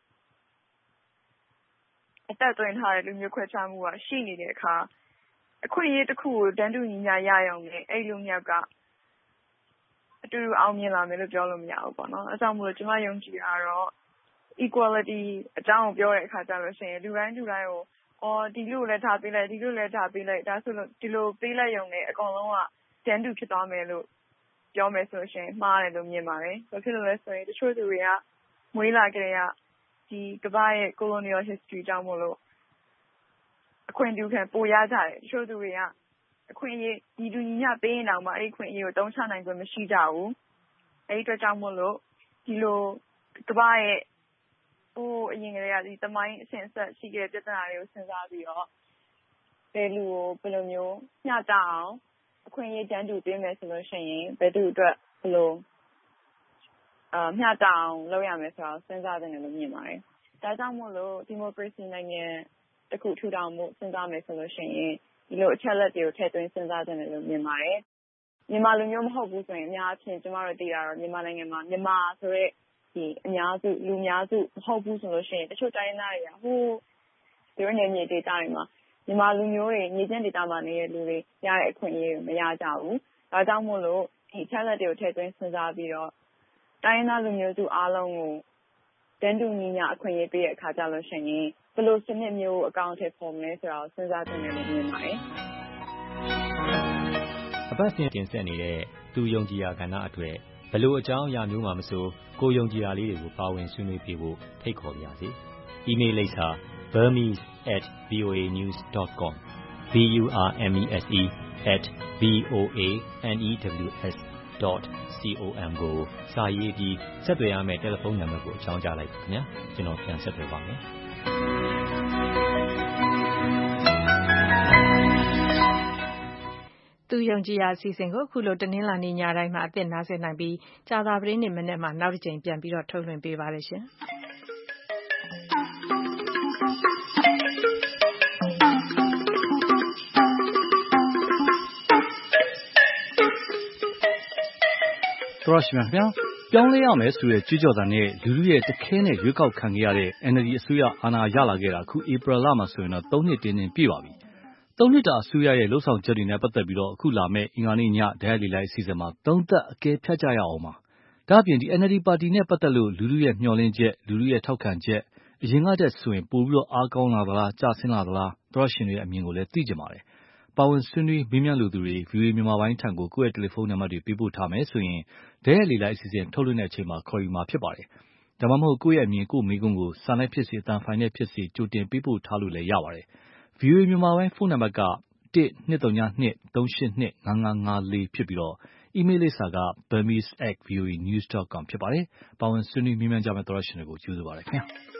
အသက်သွင်းထားတဲ့လူမျိုးခွဲခြားမှုကရှိနေတဲ့အခါအခွင့်အရေးတစ်ခုကိုတန်းတူညီမျှရရုံနဲ့အဲ့လူမျိုးကအတူတူအောင်မြင်လာမယ်လို့ပြောလို့မရဘူးပေါ့နော်။အဲကြောင့်မို့လို့ကျွန်မယုံကြည်တာတော့ equality အကြောင်းကိုပြောတဲ့အခါကျလို့ရှိရင်လူတိုင်းလူတိုင်းကိုအော်ဒီလူကိုလည်းထားပေးလိုက်ဒီလူလည်းထားပေးလိုက်ဒါဆိုလို့ဒီလိုပေးလိုက်ရုံနဲ့အကောင်လုံးကတန်းတူဖြစ်သွားမယ်လို့ပြောမယ်ဆိုလို့ရှိရင်မှားတယ်လို့မြင်ပါတယ်။ဘာဖြစ်လို့လဲဆိုရင်တချို့သူတွေကမွေးလာကြတဲ့ဒီကမ္ဘာရဲ့ colonial history ကြောင့်မို့လို့အခွင့်အရေးခံပိုရကြတယ်တချို့သူတွေကအခွင့်အရေးဒီလူညီမျှပေးရင်တောင်မှအဲ့ဒီအခွင့်အရေးကိုတုံးချနိုင်ခွင့်မရှိကြဘူး။အဲ့ဒီအတွက်ကြောင့်မို့လို့ဒီလိုကမ္ဘာရဲ့ဟိုအရင်ကတည်းကဒီသမိုင်းအစဉ်အဆက်ရှိခဲ့တဲ့ပြဿနာတွေကိုစဉ်းစားပြီးတော့ဘယ်လူကိုဘယ်လိုမျိုးမျှတအောင်အခွင့်အရေးတန်းတူပေးမယ်ဆိုလို့ရှိရင်ဘယ်သူအတွက်ဘယ်လိုအာမျှတအောင်လုပ်ရမယ်ဆိုတာစဉ်းစားသင့်တယ်လို့မြင်ပါတယ်။ဒါကြောင့်မို့လို့ဒီမိုကရေစီနိုင်ငံတစ်ခုထူထောင်မှုစဉ်းစားမယ်ဆိုလို့ရှိရင်ဒီလိုအချက်အလက်တွေကိုထည့်သွင်းစဉ်းစားသင့်တယ်လို့မြင်ပါတယ်။မြန်မာလူမျိုးမဟုတ်ဘူးဆိုရင်အများအပြားကျမတို့သိတာတော့မြန်မာနိုင်ငံမှာမြန်မာဆိုတဲ့ဒီအများစုလူများစုမဟုတ်ဘူးဆိုလို့ရှိရင်တချို့တိုင်းသားတွေကဟိုဒီလိုနေမြေဒေတာတွေမှာမြန်မာလူမျိုးတွေမြေကျင်းဒေတာမှာနေတဲ့လူတွေရတဲ့အခွင့်အရေးတွေမရကြဘူး။ဒါကြောင့်မို့လို့ဒီ challenge တွေကိုထည့်သွင်းစဉ်းစားပြီးတော့တိုင်းသားလူမျိုးစုအားလုံးကိုတန်းတူညီမျှအခွင့်အရေးပေးတဲ့အခါကျလို့ရှိရင်ဘယ်လိုစနစ်မျိုးအကောင့်ထဲပေါ်မလဲဆိုတာကိုစဉ်းစားသင့်တယ်လို့မြင်ပါတယ်။အပတ်စဉ်တင်ဆက်နေတဲ့သူယုံကြည်ရာကဏ္ဍအတွက်ဘယ်လိုအကြောင်းအရာမျိုးမှမဆိုကိုယုံကြည်ရာလေးတွေကိုပါဝင်ဆွေးနွေးပြဖို့ဖိတ်ခေါ်ပါရစေ။ email လိပ်စာ burmese at voa news dot com b u r m e s e at v o a news dot com ကိုစာရေးပြီးဆက်သွယ်ရမယ့်တယ်လီဖုန်းနံပါတ်ကိုအကြောင်းကြားလိုက်ပါခင်ဗျာကျွန်တော်ပြန်ဆက်သွယ်ပါမယ်သူယုံကြည်ရာအစီအစဉ်ကိုအခုလိုတနင်္လာနေ့ညတိုင်းမှာအသစ်နားဆင်နိုင်ပြီးကြာသပတေးနေ့မနေ့မှာနောက်တစ်ကြိမ်ပြန်ပြီးတော့ထုတ်လွှင့်ပေးပါရရှင်တော်ရှိမြခင်ဗျာပြောင်းလဲရမယ်ဆိုတဲ့ကြွကြော်သံနဲ့လူလူရဲ့တခဲနဲ့ရွေးကောက်ခံခဲ့ရတဲ့ N L D အစိုးရအာဏာရလာခဲ့တာအခုဧပြီလမှာဆိုရင်တော့သုံးနှစ်တင်းတင်းပြည့်ပါပြီ။သုံးနှစ်တာအစိုးရရဲ့လှုပ်ဆောင်ချက်တွေနဲ့ပတ်သက်ပြီးတော့အခုလာမယ့်အင်္ဂါနေ့ညဒိုင်လေလိုက်အစီအစဉ်မှာသုံးသက်အကဲဖြတ်ကြရအောင်ပါ။ဒါ့အပြင်ဒီ N L D ပါတီနဲ့ပတ်သက်လို့လူလူရဲ့မျှော်လင့်ချက်လူလူရဲ့ထောက်ခံချက်အရင်ကတည်းကဆိုရင်ပိုပြီးတော့အားကောင်းလာသလားကျဆင်းလာသလားသောရှင်တွေရဲ့အမြင်ကိုလည်းသိကြပါတယ်။ပါဝင်ဆွေးနွေးမေးမြန်းလူသူတွေ ဗွီအိုအေ မြန်မာပိုင်းထံကိုကိုယ့်ရဲ့တယ်လီဖုန်းနံပါတ်တွေပေးပို့ထားမယ်ဆိုရင်ဒဲရလီလိုက်အစီအစဉ်ထုတ်လွှင့်တဲ့အချိန်မှာခေါ်ယူမှာဖြစ်ပါတယ်။ဒါမှမဟုတ်ကိုယ့်ရဲ့အမြင်ကိုယ့်မိကုံးကိုစာနဲ့ဖြစ်စေအတန်ဖိုင်နဲ့ဖြစ်စေကြိုတင်ပေးပို့ထားလို့လည်းရပါတယ်။ ဗွီအိုအေ မြန်မာပိုင်းဖုန်းနံပါတ်က one two three two three eight two five five four ဖြစ်ပြီးတော့ email လိပ်စာက burmese at v o a news dot com ဖြစ်ပါတယ်။ပါဝင်ဆွေးနွေးမေးမြန်းကြမယ့်သောရှင်တွေကိုကျေးဇူးပါတယ်ခင်ဗျာ။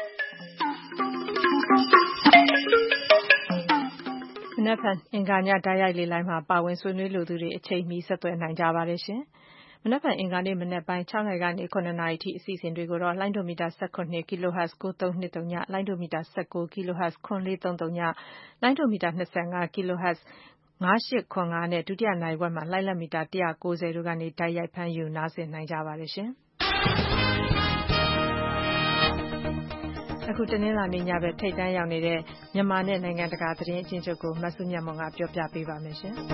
မနက်ဖြန်အင်္ဂါညဓာတ်ရိုက်လေလိုက်မှာပါဝင်ဆွေးနွေးလိုသူတွေအချိန်မီဆက်သွယ်နိုင်ကြပါတယ်ရှင်။မနက်ဖြန်အင်္ဂါနေ့မနက်ပိုင်း၆နာရီကနေ၇နာရီထိအစီအစဉ်တွေကိုတော့လိုင်းဒိုမီတာone seven kHz ကိုthree two two zeroလိုင်းဒိုမီတာone nine kHz four four three zeroလိုင်းဒိုမီတာtwenty-five kHz five eight seven fiveနဲ့ဒုတိယနိုင်ဝက်မှာလိုင်းလက်မီတာone ninetyတို့ကနေဓာတ်ရိုက်ဖမ်းယူနားဆင်နိုင်ကြပါတယ်ရှင်။အခုတနင်္လာနေ့ညဘက်ထိပ်တန်းရောက်နေတဲ့မြန်မာနဲ့နိုင်ငံတကာသတင်းအကျဉ်းချုပ်ကိုမဆုမြတ်မွန်ကပြောပြပေးပါမယ်ရှင်။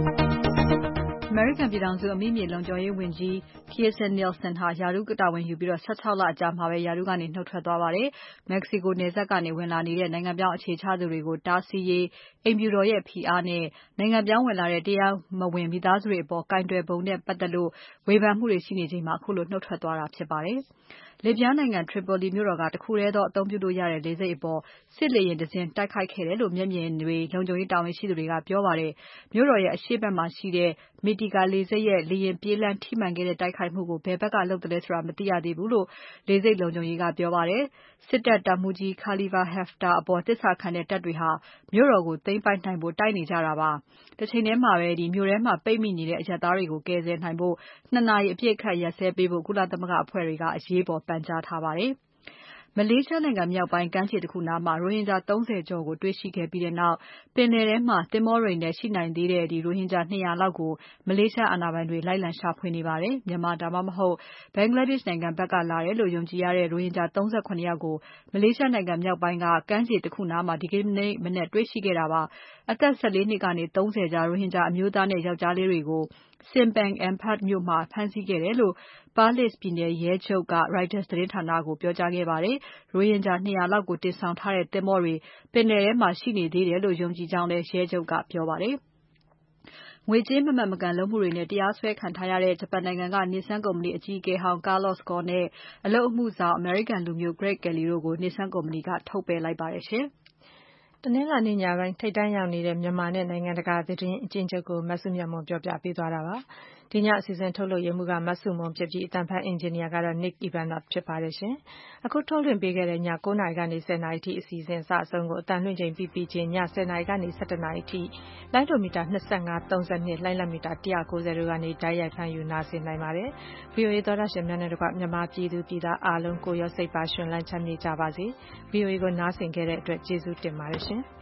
American ပြည်ထောင်စုအမိမြေလုံခြုံရေးဝန်ကြီး Kirstjen Nielsen ဟာရာထူးတာဝန်ယူပြီးsixteenလအကြာမှာပဲရာထူးကနေနှုတ်ထွက်သွားပါတယ်။ Mexico နယ်စပ်ကနေဝင်လာနေတဲ့နိုင်ငံပြောင်းအခြေချသူတွေကိုတားဆီးရေးအိမ်ဖြူတော်ရဲ့ဖိအားနဲ့နိုင်ငံပြောင်းဝင်လာတဲ့တရားမဝင်မိသားစုတွေအပေါ်ကိုင်တွယ်ပုံနဲ့ပတ်သက်လို့ဝေဖန်မှုတွေရှိနေချိန်မှာအခုလိုနှုတ်ထွက်သွားတာဖြစ်ပါတယ်။ လစ်ဗျားနိုင်ငံ Tripoli မြို့တော်ကတခုတည်းသောအသုံးပြုလို့ရတဲ့လေဆိပ်အပေါ်စစ်လေယာဉ်တစ်စင်းတိုက်ခိုက်ခဲ့တယ်လို့မျက်မြင်တွေလုံခြုံရေးတာဝန်ရှိသူတွေကပြောပါတယ်။မြို့တော်ရဲ့အရှေ့ဘက်မှာရှိတဲ့ Mytika လေဆိပ်ရဲ့လေယာဉ်ပြေးလမ်းထိမှန်ခဲ့တဲ့တိုက်ခိုက်မှုကိုဘယ်ဘက်ကလုပ်တယ်ဆိုတာမသိရသေးဘူးလို့လေဆိပ်လုံခြုံရေးကပြောပါတယ်။စစ်တပ်တပ်မှူးကြီး Khalifa Haftar အပေါ်တစ္ဆာခံတဲ့တပ်တွေဟာမြို့တော်ကိုသိမ်းပိုက်နိုင်ဖို့တိုက်နေကြတာပါ။တစ်ချိန်တည်းမှာပဲဒီမြို့ထဲမှာပိတ်မိနေတဲ့အရပ်သားတွေကိုကယ်ဆယ်နိုင်ဖို့twoနာရီအပြည့်အခတ်ရပ်စဲပေးဖို့ကုလသမဂ္ဂအဖွဲ့တွေကအရေးပေါ်ပန်ကြားထားပါတယ်။ မလေးရှားနိုင်ငံမြောက်ပိုင်းကမ်းခြေတခုနားမှာရိုဟင်ဂျာthirtyကျော်ကိုတွေ့ရှိခဲ့ပြီးနောက်ပင်လယ်ထဲမှာသင်္ဘောတွေနဲ့ရှိနိုင်သေးတဲ့ရိုဟင်ဂျာtwo hundredလောက်ကိုမလေးရှားအာဏာပိုင်တွေလိုက်လံရှာဖွေနေပါတယ်။မြန်မာဒါမှမဟုတ် Bangladesh နိုင်ငံဘက်ကလာတယ်လို့ယုံကြည်ရတဲ့ရိုဟင်ဂျာthirty-sevenယောက်ကိုမလေးရှားနိုင်ငံမြောက်ပိုင်းကကမ်းခြေတခုနားမှာဒီကနေ့မနက်တွေ့ရှိခဲ့တာပါ။အသက်fourteenနှစ်ကနေthirtyကြားရိုဟင်ဂျာအမျိုးသားနဲ့ယောင်္ကျားလေးတွေကိုSimpang Ampad မြို့မှာဖမ်းဆီးခဲ့တယ်လို့Perlis ပြည်နယ်ရဲချုပ်က Reuters သတင်းဌာနကိုပြောကြားခဲ့ပါတယ်။ရိုဟင်ဂျာtwo hundredလောက်ကိုတင်ဆောင်ထားတဲ့သင်္ဘောတွေပင်လယ်ထဲမှာရှိနေသေးတယ်လို့ယုံကြည်ကြောင်းလည်းရဲချုပ်ကပြောပါတယ်။ငွေကြေးမမှန်မကန်လုပ်မှုတွေနဲ့တရားစွဲခံထားရတဲ့ဂျပန်နိုင်ငံက Nissan ကုမ္ပဏီအကြီးအကဲဟောင်း Carlos Ghosn နဲ့အလုပ်အမှုဆောင်အမေရိကန်လူမျိုး Greg Kelly တို့ကို Nissan ကုမ္ပဏီကထုတ်ပယ်လိုက်ပါတယ်ရှင်။တနင်္လာနေ့ညပိုင်းထိပ်တန်းရောက်နေတဲ့မြန်မာနဲ့နိုင်ငံတကာသတင်းအကျဉ်းချုပ်ကိုမဆုမြတ်မွန်ပြောပြပေးသွားတာပါ။ဒီညအစီအစဉ်ထုတ်လုပ်ရေးမှူးကမဆုမွန်ဖြစ်ပြီးအသံဖတ်အင်ဂျင်နီယာကတော့ Nick Ivanov ဖြစ်ပါတယ်ရှင်။အခုထုတ်လွှင့်ပေးခဲ့တဲ့ညnineနာရီကနေtenနာရီထိအစီအစဉ်အစအဆုံးကိုအသံလွှင့်ချိန်ပြီးပြီးချင်းညtenနာရီကနေelevenနာရီထိလိုင်းဒိုမီတာtwenty-five thirty-twoလိုင်းလက်မီတာone ninetyတို့ကနေဓာတ်ရိုက်ဖမ်းယူနားဆင်နိုင်ပါတယ်။ ဗွီအိုအေသောတာရှင်များနဲ့တကွမြန်မာပြည်သူပြည်သားအားလုံးကိုယ်ရောစိတ်ပါရှင်လန်းချမ်းမြေ့ကြပါစေ။ ဗွီအိုအေကိုနားဆင်ခဲ့တဲ့အတွက်ကျေးဇူးတင်ပါတယ်ရှင်။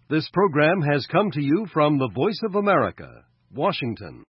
This program has come to you from the Voice of America, Washington.